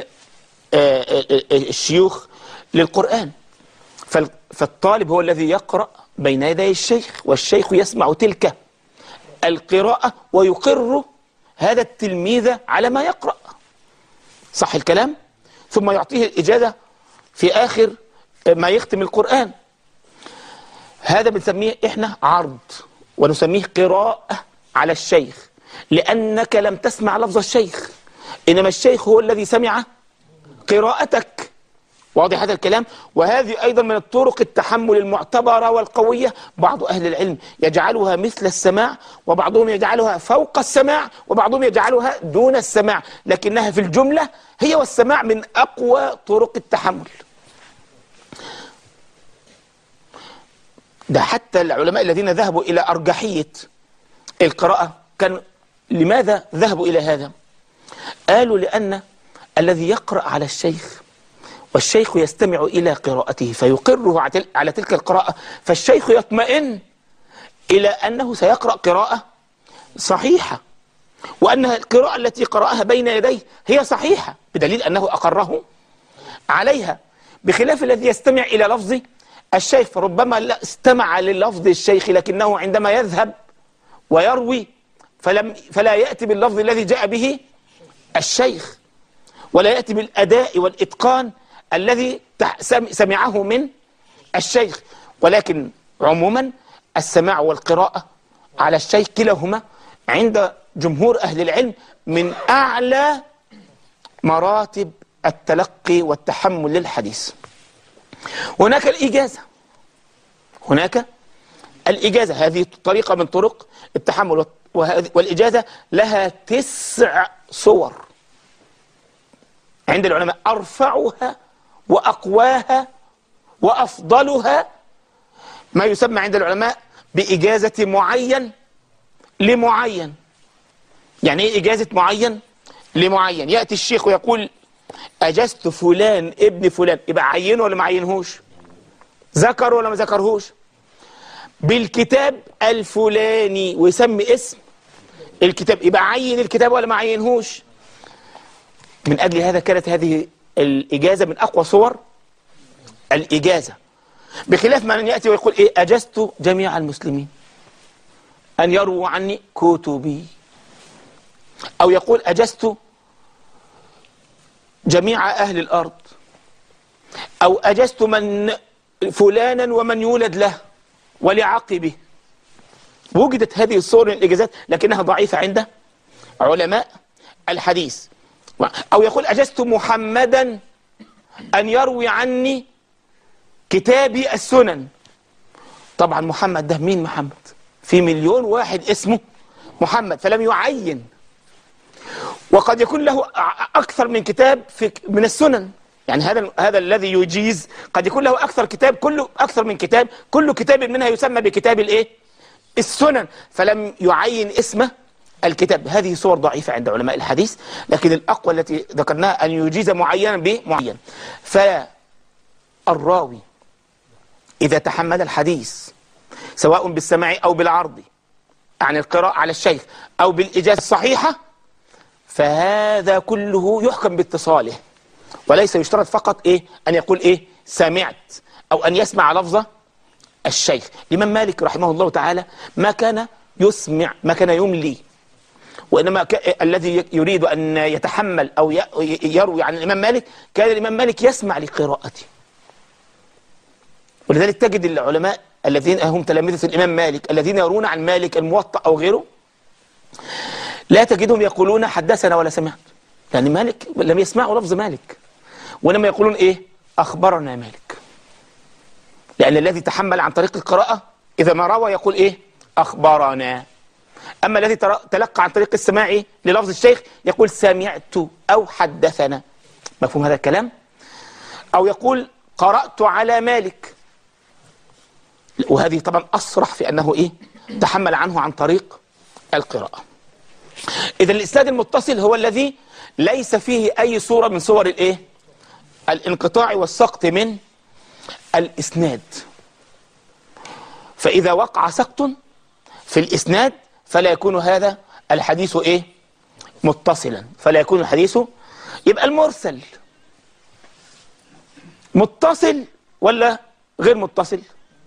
الشيوخ للقرآن. فالطالب هو الذي يقرأ بين يدي الشيخ والشيخ يسمع تلك القراءة ويقر هذا التلميذ على ما يقرأ. صح الكلام؟ ثم يعطيه الإجازة في آخر ما يختم القرآن. هذا بنسميه إحنا عرض ونسميه قراءة على الشيخ، لأنك لم تسمع لفظ الشيخ، إنما الشيخ هو الذي سمع قراءتك. واضح هذا الكلام؟ وهذه أيضا من الطرق التحمل المعتبرة والقوية. بعض أهل العلم يجعلها مثل السماع، وبعضهم يجعلها فوق السماع، وبعضهم يجعلها دون السماع، لكنها في الجملة هي والسماع من أقوى طرق التحمل. ده حتى العلماء الذين ذهبوا إلى أرجحية القراءة كان لماذا ذهبوا إلى هذا؟ قالوا لأن الذي يقرأ على الشيخ والشيخ يستمع إلى قراءته فيقره على تلك القراءة، فالشيخ يطمئن إلى أنه سيقرأ قراءة صحيحة، وأن القراءة التي قرأها بين يديه هي صحيحة بدليل أنه أقره عليها، بخلاف الذي يستمع إلى لفظ الشيخ فربما استمع للفظ الشيخ لكنه عندما يذهب ويروي فلم فلا يأتي باللفظ الذي جاء به الشيخ، ولا يأتي بالأداء والإتقان الذي سمعه من الشيخ. ولكن عموما السماع والقراءة على الشيخ كلاهما عند جمهور أهل العلم من أعلى مراتب التلقي والتحمل للحديث. هناك الإجازة، هناك الإجازة، هذه طريقة من طرق التحمل، والإجازة لها تسع صور عند العلماء، أرفعها وأقواها وأفضلها ما يسمى عند العلماء بإجازة معين لمعين. يعني إيه إجازة معين لمعين؟ يأتي الشيخ ويقول أجزت فلان ابن فلان، يبقى عينه ولا ما عينهوش؟ ذكر ولا ما ذكرهوش؟ بالكتاب الفلاني ويسمي اسم الكتاب، يبقى عين الكتاب ولا ما عينهوش؟ من أجل هذا كانت هذه الإجازة من أقوى صور الإجازة، بخلاف من يأتي ويقول إيه أجزت جميع المسلمين أن يرووا عني كتبي، أو يقول أجزت جميع أهل الأرض، أو أجزت من فلانا ومن يولد له ولعقبه. وجدت هذه الصور من الإجازات لكنها ضعيفة عند علماء الحديث. أو يقول أجزت محمدا أن يروي عني كتابي السنن. طبعا محمد ده مين محمد؟ في مليون واحد اسمه محمد فلم يعين، وقد يكون له أكثر من كتاب في من السنن. يعني هذا هذا الذي يجيز قد يكون له أكثر كتاب، كله أكثر من كتاب، كل كتاب منها يسمى بكتاب الإيه؟ السنن، فلم يعين اسم الكتاب. هذه صور ضعيفة عند علماء الحديث، لكن الأقوى التي ذكرناها أن يجيز معينا بمعين. فالراوي إذا تحمل الحديث سواء بالسماع أو بالعرض عن القراءة على الشيخ أو بالإجازة الصحيحة، فهذا كله يحكم باتصاله، وليس يشترط فقط إيه أن يقول إيه سمعت أو أن يسمع لفظة الشيخ. الإمام مالك رحمه الله تعالى ما كان يسمع، ما كان يملي، وإنما ك... الذي يريد أن يتحمل أو ي... يروي عن الإمام مالك كان الإمام مالك يسمع لقراءته. ولذلك تجد العلماء الذين هم تلاميذة الإمام مالك الذين يرون عن مالك الموطأ أو غيره لا تجدهم يقولون حدثنا ولا سمعت، يعني مالك لم يسمعوا لفظ مالك، وإنما يقولون إيه أخبرنا مالك، لأن الذي تحمل عن طريق القراءة إذا ما روى يقول إيه أخبرنا. أما الذي تلقى عن طريق السماع للفظ الشيخ يقول سمعت أو حدثنا. مفهوم هذا الكلام؟ أو يقول قرأت على مالك، وهذه طبعا أصرح في أنه إيه تحمل عنه عن طريق القراءة. إذا الإسناد المتصل هو الذي ليس فيه أي صورة من صور الإيه الانقطاع والسقط من الإسناد. فإذا وقع سقط في الإسناد فلا يكون هذا الحديث إيه متصلا، فلا يكون الحديث. يبقى المرسل متصل ولا غير متصل؟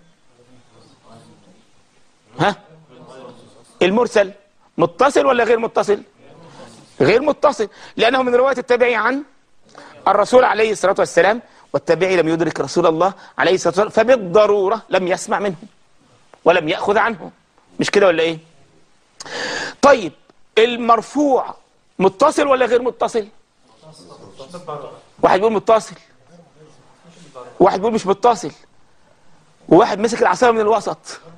ها المرسل متصل ولا غير متصل؟ غير متصل، لأنه من رواية التابعي عن الرسول عليه الصلاة والسلام، والتابعي لم يدرك رسول الله عليه الصلاة والسلام، فبالضرورة لم يسمع منه ولم يأخذ عنه. مش كده ولا إيه؟ طيب المرفوع متصل ولا غير متصل؟ واحد بيقول متصل، واحد بيقول مش متصل، وواحد مسك العصاية من الوسط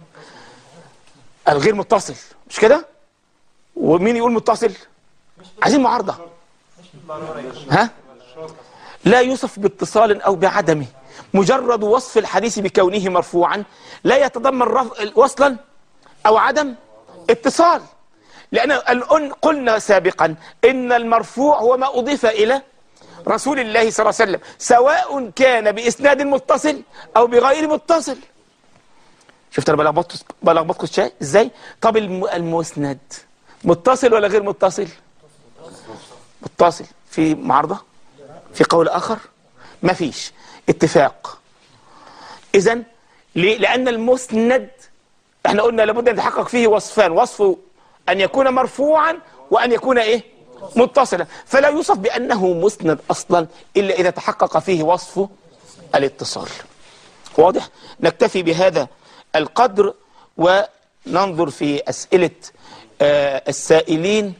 الغير متصل، مش كده؟ ومين يقول متصل؟ عايزين معارضة. ها؟ لا يوصف باتصال أو بعدمه، مجرد وصف الحديث بكونه مرفوعا لا يتضمن رف... وصلا أو عدم اتصال، لأن قلنا سابقا إن المرفوع هو ما أضيف إلى رسول الله صلى الله عليه وسلم، سواء كان بإسناد متصل أو بغير متصل. شفت أنا بلخبطكم الشيء إزاي؟ طب المسند متصل ولا غير متصل؟ متصل. في معارضة؟ في قول آخر؟ ما فيش اتفاق. إذن ليه؟ لأن المسند احنا قلنا لابد أن يتحقق فيه وصفان، وصف أن يكون مرفوعا وأن يكون إيه متصلا، فلا يوصف بأنه مسند أصلا إلا إذا تحقق فيه وصف الاتصال. واضح؟ نكتفي بهذا القدر وننظر في أسئلة آه السائلين.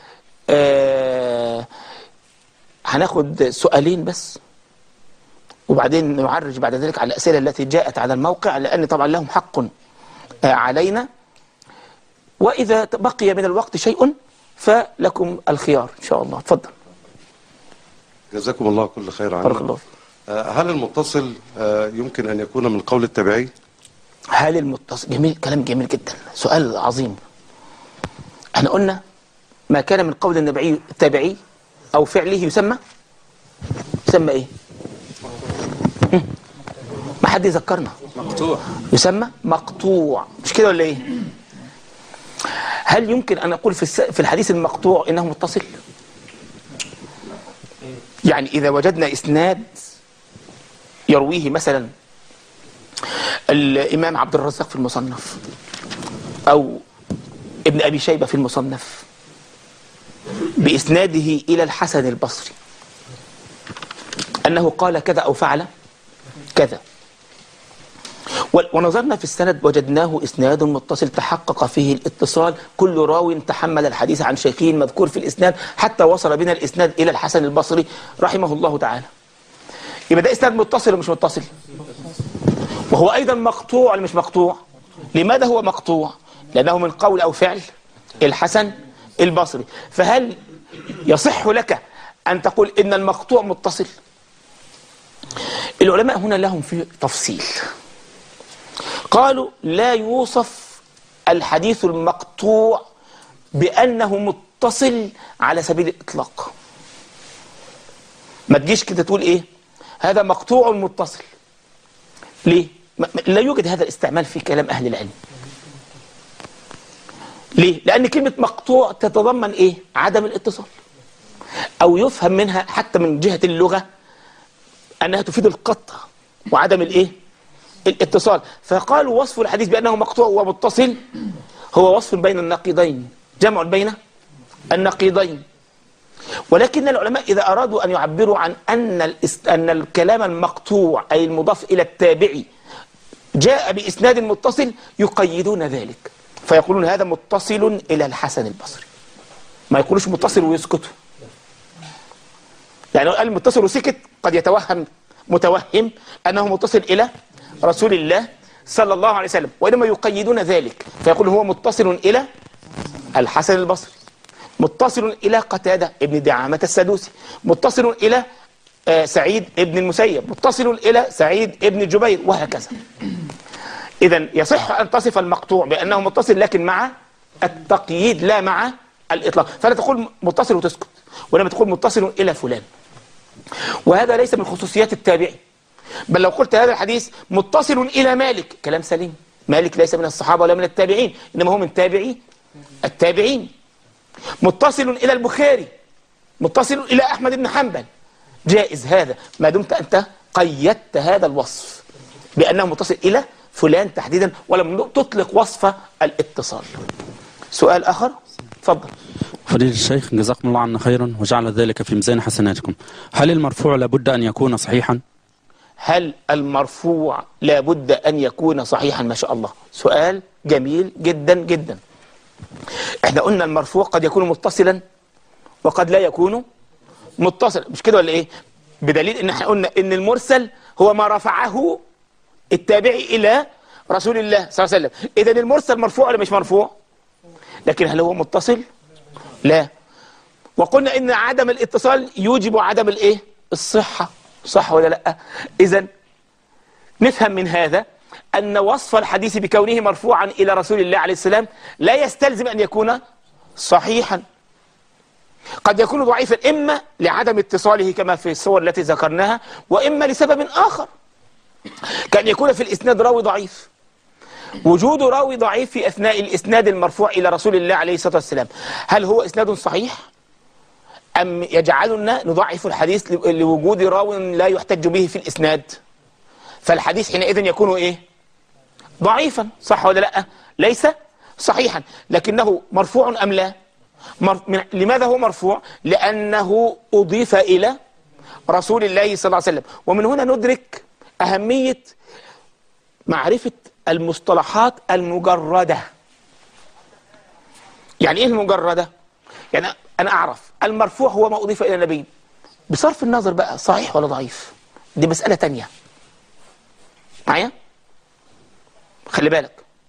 آه هناخد سؤالين بس وبعدين نعرج بعد ذلك على الأسئلة التي جاءت على الموقع، لأن طبعا لهم حق آه علينا، وإذا بقي من الوقت شيء فلكم الخيار إن شاء الله. تفضل. جزاكم الله كل خير عنك. الله. هل المتصل يمكن أن يكون من قول التابعي؟ هل المتصل جميل، كلام جميل جدا، سؤال عظيم. احنا قلنا ما كان من قول النبي التابعي أو فعله يسمى يسمى إيه؟ ما حد يذكرنا. مقطوع. يسمى مقطوع، مش كده ولا إيه؟ هل يمكن أن أقول في في الحديث المقطوع إنه متصل؟ يعني إذا وجدنا إسناد يرويه مثلا الإمام عبد الرزاق في المصنف أو ابن أبي شيبة في المصنف بإسناده إلى الحسن البصري أنه قال كذا أو فعل كذا، ونظرنا في السند وجدناه إسناد متصل تحقق فيه الاتصال، كل راو تحمل الحديث عن شيخه المذكور في الإسناد حتى وصل بنا الإسناد إلى الحسن البصري رحمه الله تعالى. يبقى ده إسناد متصل ومش متصل؟ وهو أيضا مقطوع ولا مش مقطوع؟ لماذا هو مقطوع؟ لأنه من قول أو فعل الحسن البصري. فهل يصح لك أن تقول إن المقطوع متصل؟ العلماء هنا لهم في تفصيل، قالوا لا يوصف الحديث المقطوع بأنه متصل على سبيل الإطلاق. ما تجيش كده تقول إيه هذا مقطوع متصل. ليه؟ لا يوجد هذا الاستعمال في كلام أهل العلم. ليه؟ لأن كلمة مقطوع تتضمن إيه؟ عدم الاتصال، أو يفهم منها حتى من جهة اللغة أنها تفيد القطع وعدم الإيه؟ الاتصال. فقالوا وصف الحديث بأنه مقطوع ومتصل هو وصف بين النقيضين، جمع بين النقيضين. ولكن العلماء إذا أرادوا أن يعبروا عن أن أن الكلام المقطوع أي المضاف إلى التابعي جاء بإسناد متصل يقيدون ذلك، فيقولون هذا متصل إلى الحسن البصري، ما يقولوش متصل ويسكتوا. يعني قال متصل وسكت قد يتوهم متوهم أنه متصل إلى رسول الله صلى الله عليه وسلم، وإنما يقيدون ذلك فيقول هو متصل إلى الحسن البصري، متصل إلى قتادة ابن دعامة السدوسي، متصل إلى آه سعيد ابن المسيب، متصل إلى سعيد ابن جبير، وهكذا. إذن يصح أن تصف المقطوع بأنه متصل لكن مع التقييد لا مع الإطلاق. فلا تقول متصل وتسكت، ولما تقول متصل إلى فلان. وهذا ليس من خصوصيات التابعي، بل لو قلت هذا الحديث متصل إلى مالك كلام سليم. مالك ليس من الصحابة ولا من التابعين، إنما هو من تابعي التابعين. متصل إلى البخاري، متصل إلى أحمد بن حنبل، جائز هذا ما دمت أنت قيدت هذا الوصف بأنه متصل إلى فلان تحديدا ولم تطلق وصف الاتصال. سؤال آخر؟ تفضل. فضيلة الشيخ جزاكم الله عنا خيرا وجعل ذلك في ميزان حسناتكم. هل المرفوع لابد أن يكون صحيحا؟ هل المرفوع لابد أن يكون صحيحا؟ ما شاء الله، سؤال جميل جدا جدا. احنا قلنا المرفوع قد يكون متصلا وقد لا يكون متصلا، مش كده ولا ايه؟ بدليل ان احنا قلنا ان المرسل هو ما رفعه التابعي الى رسول الله صلى الله عليه وسلم. اذا المرسل مرفوع ولا مش مرفوع؟ لكن هل هو متصل؟ لا. وقلنا ان عدم الاتصال يوجب عدم الايه؟ الصحة، صح ولا لا؟ اذا نفهم من هذا أن وصف الحديث بكونه مرفوعا إلى رسول الله عليه السلام لا يستلزم أن يكون صحيحا. قد يكون ضعيفا إما لعدم اتصاله كما في الصور التي ذكرناها، وإما لسبب آخر، كان يكون في الإسناد راوي ضعيف. وجود راوي ضعيف في أثناء الإسناد المرفوع إلى رسول الله عليه الصلاة والسلام هل هو إسناد صحيح؟ أم يجعلنا نضعف الحديث لوجود راو لا يحتج به في الإسناد؟ فالحديث حينئذ يكون إيه؟ ضعيفا، صح ولا لا؟ ليس صحيحا. لكنه مرفوع أم لا؟ مر... من... لماذا هو مرفوع؟ لأنه أضيف إلى رسول الله صلى الله عليه وسلم. ومن هنا ندرك أهمية معرفة المصطلحات المجردة. يعني إيه المجردة؟ يعني أنا أعرف المرفوع هو ما أضيف إلى النبي بصرف النظر بقى صحيح ولا ضعيف، دي مسألة تانية معايا؟ خلي بالك،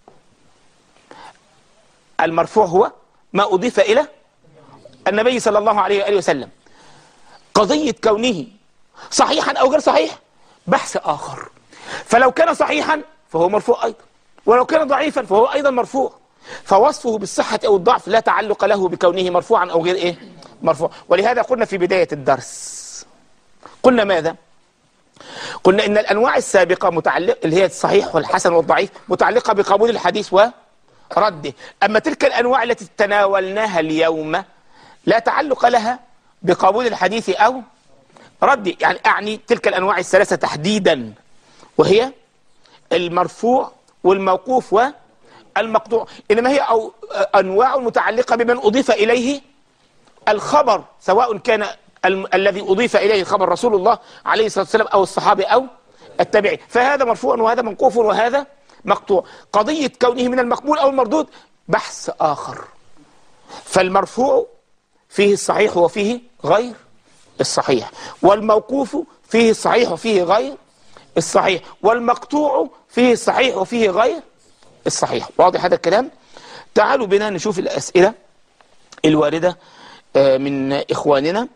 المرفوع هو ما أضيف إلى النبي صلى الله عليه وآله وسلم. قضية كونه صحيحا أو غير صحيح بحث آخر. فلو كان صحيحا فهو مرفوع أيضا، ولو كان ضعيفا فهو أيضا مرفوع. فوصفه بالصحة أو الضعف لا تعلق له بكونه مرفوعا أو غير إيه؟ مرفوع. ولهذا قلنا في بداية الدرس، قلنا ماذا؟ قلنا إن الأنواع السابقة متعلقة اللي هي الصحيح والحسن والضعيف متعلقة بقبول الحديث ورده. أما تلك الأنواع التي تناولناها اليوم لا تعلق لها بقبول الحديث أو رده. يعني أعني تلك الأنواع الثلاثة تحديدا، وهي المرفوع والموقوف والمقطوع. إنما هي أو أنواع متعلقة بمن أضيف إليه الخبر، سواء كان ال الذي أضيف إليه الخبر رسول الله عليه الصلاة والسلام أو الصحابي أو التابعي. فهذا مرفوع وهذا منقوف وهذا مقطوع. قضية كونه من المقبول أو المردود بحث آخر. فالمرفوع فيه الصحيح وفيه غير الصحيح، والموقوف فيه الصحيح وفيه غير الصحيح، والمقطوع فيه الصحيح وفيه غير الصحيح. واضح هذا الكلام؟ تعالوا بنا نشوف الأسئلة الواردة من إخواننا.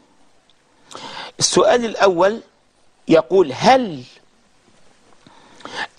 السؤال الأول يقول: هل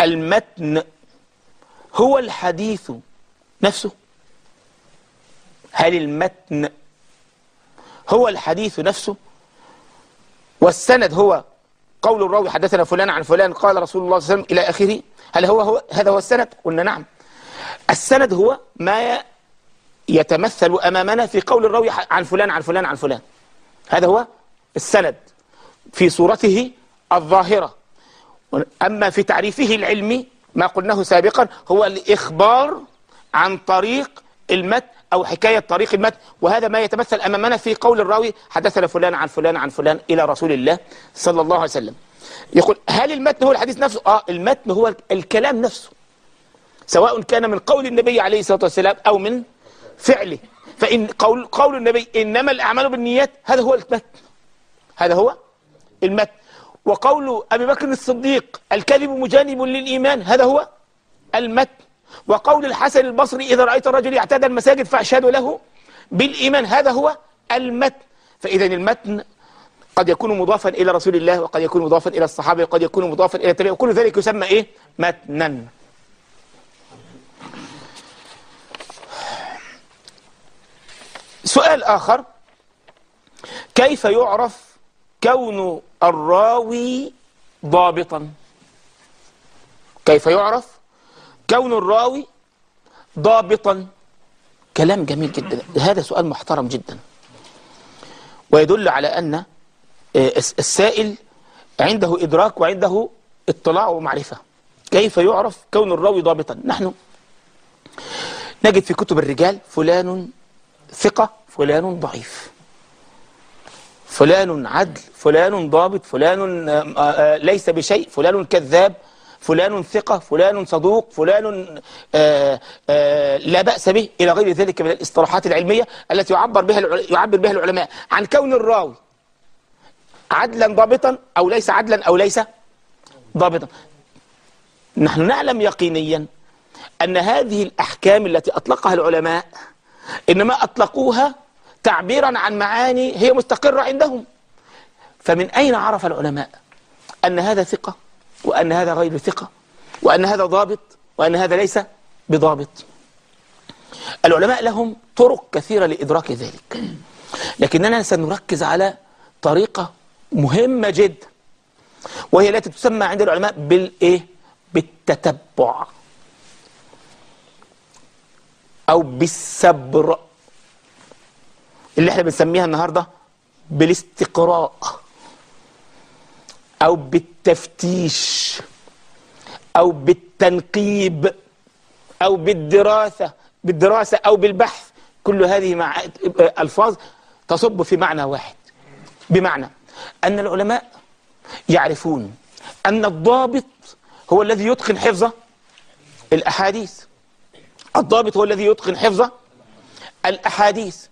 المتن هو الحديث نفسه؟ هل المتن هو الحديث نفسه والسند هو قول الراوي حدثنا فلان عن فلان قال رسول الله صلى الله عليه وسلم إلى آخره؟ هل هو, هو هذا هو السند؟ قلنا نعم. السند هو ما يتمثل أمامنا في قول الراوي عن فلان عن فلان عن فلان، هذا هو السند في صورته الظاهرة. أما في تعريفه العلمي ما قلناه سابقا هو الإخبار عن طريق المتن أو حكاية طريق المتن، وهذا ما يتمثل أمامنا في قول الراوي حدثنا فلان عن فلان عن فلان إلى رسول الله صلى الله عليه وسلم. يقول هل المتن هو الحديث نفسه؟ آه المتن هو الكلام نفسه، سواء كان من قول النبي عليه الصلاة والسلام أو من فعله. فإن قول, قول النبي إنما الأعمال بالنيات هذا هو المتن، هذا هو المتن. وقول أبي بكر الصديق الكذب مجانب للإيمان هذا هو المتن. وقول الحسن البصري إذا رأيت الرجل يعتاد المساجد فأشهد له بالإيمان هذا هو المتن. فإذا المتن قد يكون مضافا إلى رسول الله، وقد يكون مضافا إلى الصحابة، وقد يكون مضافا إلى التابعين، وكل ذلك يسمى إيه؟ متنا. سؤال آخر: كيف يعرف كون الراوي ضابطا؟ كيف يعرف كون الراوي ضابطا؟ كلام جميل جدا، هذا سؤال محترم جدا، ويدل على أن السائل عنده إدراك وعنده اطلاع ومعرفة. كيف يعرف كون الراوي ضابطا؟ نحن نجد في كتب الرجال فلان ثقة، فلان ضعيف، فلان عدل، فلان ضابط، فلان ليس بشيء، فلان كذاب، فلان ثقة، فلان صدوق، فلان آآ آآ لا بأس به، إلى غير ذلك من الاصطلاحات العلمية التي يعبر بها يعبر بها العلماء عن كون الراوي عدلا ضابطا أو ليس عدلا أو ليس ضابطا. نحن نعلم يقينيا أن هذه الأحكام التي أطلقها العلماء إنما أطلقوها تعبيرا عن معاني هي مستقرة عندهم. فمن أين عرف العلماء أن هذا ثقة وأن هذا غير ثقة، وأن هذا ضابط وأن هذا ليس بضابط؟ العلماء لهم طرق كثيرة لإدراك ذلك، لكننا سنركز على طريقة مهمة جدا، وهي التي تسمى عند العلماء بالإيه؟ بالتتبع أو بالسبر، اللي احنا بنسميها النهاردة بالاستقراء أو بالتفتيش أو بالتنقيب أو بالدراسة بالدراسة أو بالبحث. كل هذه مع ألفاظ تصب في معنى واحد، بمعنى أن العلماء يعرفون أن الضابط هو الذي يتقن حفظ الأحاديث، الضابط هو الذي يتقن حفظ الأحاديث،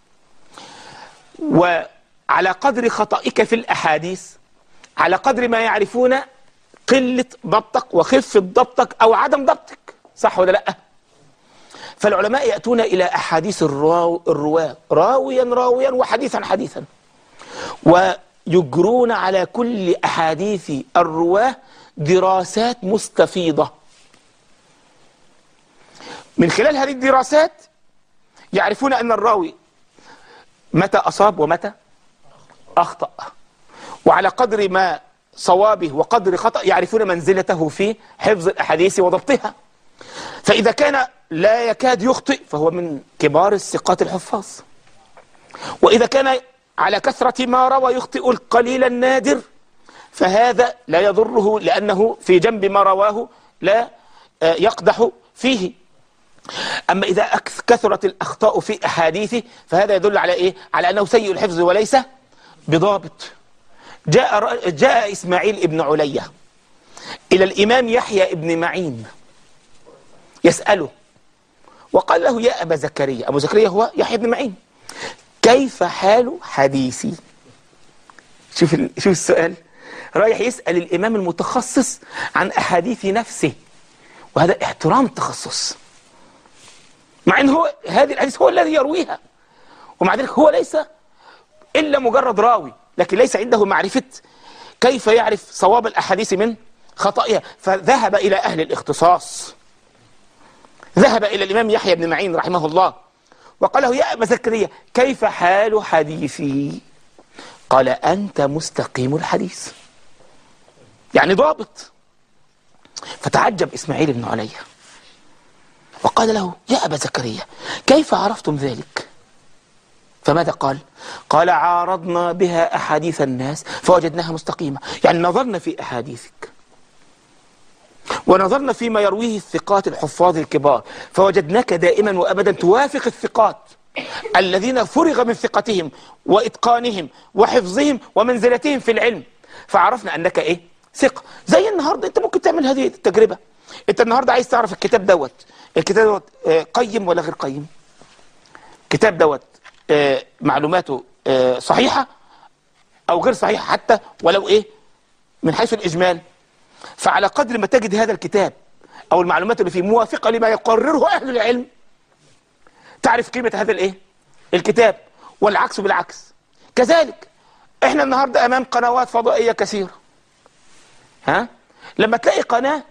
وعلى قدر خطئك في الأحاديث على قدر ما يعرفون قلة ضبطك وخفة ضبطك أو عدم ضبطك، صح ولا لأ؟ فالعلماء يأتون إلى أحاديث الراو الرواة راويا راويا وحديثا حديثا، ويجرون على كل أحاديث الرواة دراسات مستفيضة. من خلال هذه الدراسات يعرفون أن الراوي متى أصاب ومتى أخطأ، وعلى قدر ما صوابه وقدر خطأ يعرفون منزلته في حفظ الأحاديث وضبطها. فإذا كان لا يكاد يخطئ فهو من كبار الثقات الحفاظ، وإذا كان على كثرة ما روى يخطئ القليل النادر فهذا لا يضره، لأنه في جنب ما رواه لا يقدح فيه. أما إذا كثرت الأخطاء في أحاديثه فهذا يدل على إيه؟ على أنه سيء الحفظ وليس بضابط. جاء, جاء إسماعيل ابن علية إلى الإمام يحيى ابن معين يسأله، وقال له: يا أبا زكريا، أبو زكريا هو يحيى بن معين، كيف حال حديثي؟ شوف شوف السؤال، رايح يسأل الإمام المتخصص عن أحاديث نفسه، وهذا احترام تخصص، مع أنه هو هذه الحديث هو الذي يرويها، ومع ذلك هو ليس إلا مجرد راوي، لكن ليس عنده معرفة كيف يعرف صواب الأحاديث من خطئها. فذهب إلى أهل الاختصاص، ذهب إلى الإمام يحيى بن معين رحمه الله وقال له يا أبا زكريا كيف حال حديثي؟ قال أنت مستقيم الحديث، يعني ضابط. فتعجب إسماعيل بن عليا وقال له يا أبا زكريا كيف عرفتم ذلك؟ فماذا قال؟ قال عارضنا بها أحاديث الناس فوجدناها مستقيمة. يعني نظرنا في أحاديثك ونظرنا فيما يرويه الثقات الحفاظ الكبار فوجدناك دائما وأبدا توافق الثقات الذين فرغ من ثقتهم وإتقانهم وحفظهم ومنزلتهم في العلم، فعرفنا أنك إيه؟ ثقة. زي النهاردة أنت ممكن تعمل هذه التجربة. أنت النهاردة عايز تعرف الكتاب دوت الكتاب دوت قيم ولا غير قيم؟ الكتاب دوت معلوماته صحيحة أو غير صحيحة حتى ولو إيه من حيث الإجمال. فعلى قدر ما تجد هذا الكتاب أو المعلومات اللي فيه موافقة لما يقرره أهل العلم تعرف قيمة هذا الإيه؟ الكتاب، والعكس بالعكس. كذلك إحنا النهاردة أمام قنوات فضائية كثيرة، ها؟ لما تلاقي قناة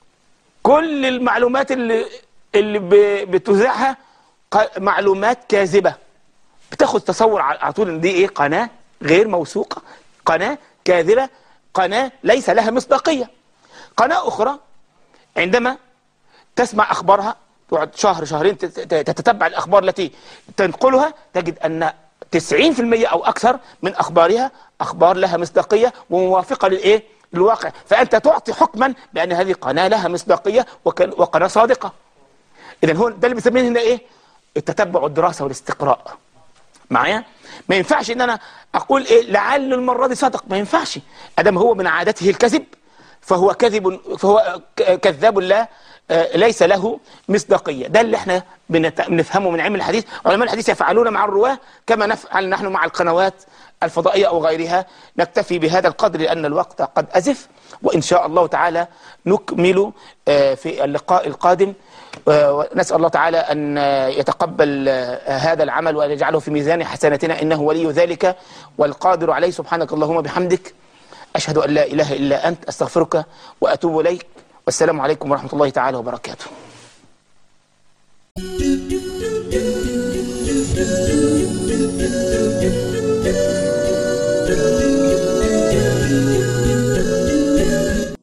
كل المعلومات اللي اللي بتذاعها معلومات كاذبة، بتاخد تصور على طول ان دي ايه؟ قناة غير موثوقة، قناة كاذبة، قناة ليس لها مصداقية. قناة أخرى عندما تسمع أخبارها تقعد شهر شهرين تتتبع الأخبار التي تنقلها تجد أن تسعين في المئة أو أكثر من أخبارها أخبار لها مصداقية وموافقة للإيه؟ للواقع. فأنت تعطي حكما بأن هذه قناة لها مصداقية وقناة صادقة. إذن هو ده اللي بنسميه هنا إيه؟ التتبع والدراسة والاستقراء. معايا؟ ما ينفعش ان انا اقول ايه لعل المرة دي صدق، ما ينفعش. ادم هو من عادته الكذب فهو كذب، فهو كذاب لا ليس له مصداقية. ده اللي احنا بنفهمه من علم الحديث. علماء الحديث يفعلون مع الرواة كما نفعل نحن مع القنوات الفضائية او غيرها. نكتفي بهذا القدر لان الوقت قد ازف، وان شاء الله تعالى نكمل في اللقاء القادم. ونسأل الله تعالى أن يتقبل هذا العمل وأن يجعله في ميزان حسناتنا إنه ولي ذلك والقادر عليه. سبحانك اللهم بحمدك أشهد أن لا إله إلا أنت أستغفرك وأتوب إليك، والسلام عليكم ورحمة الله تعالى وبركاته.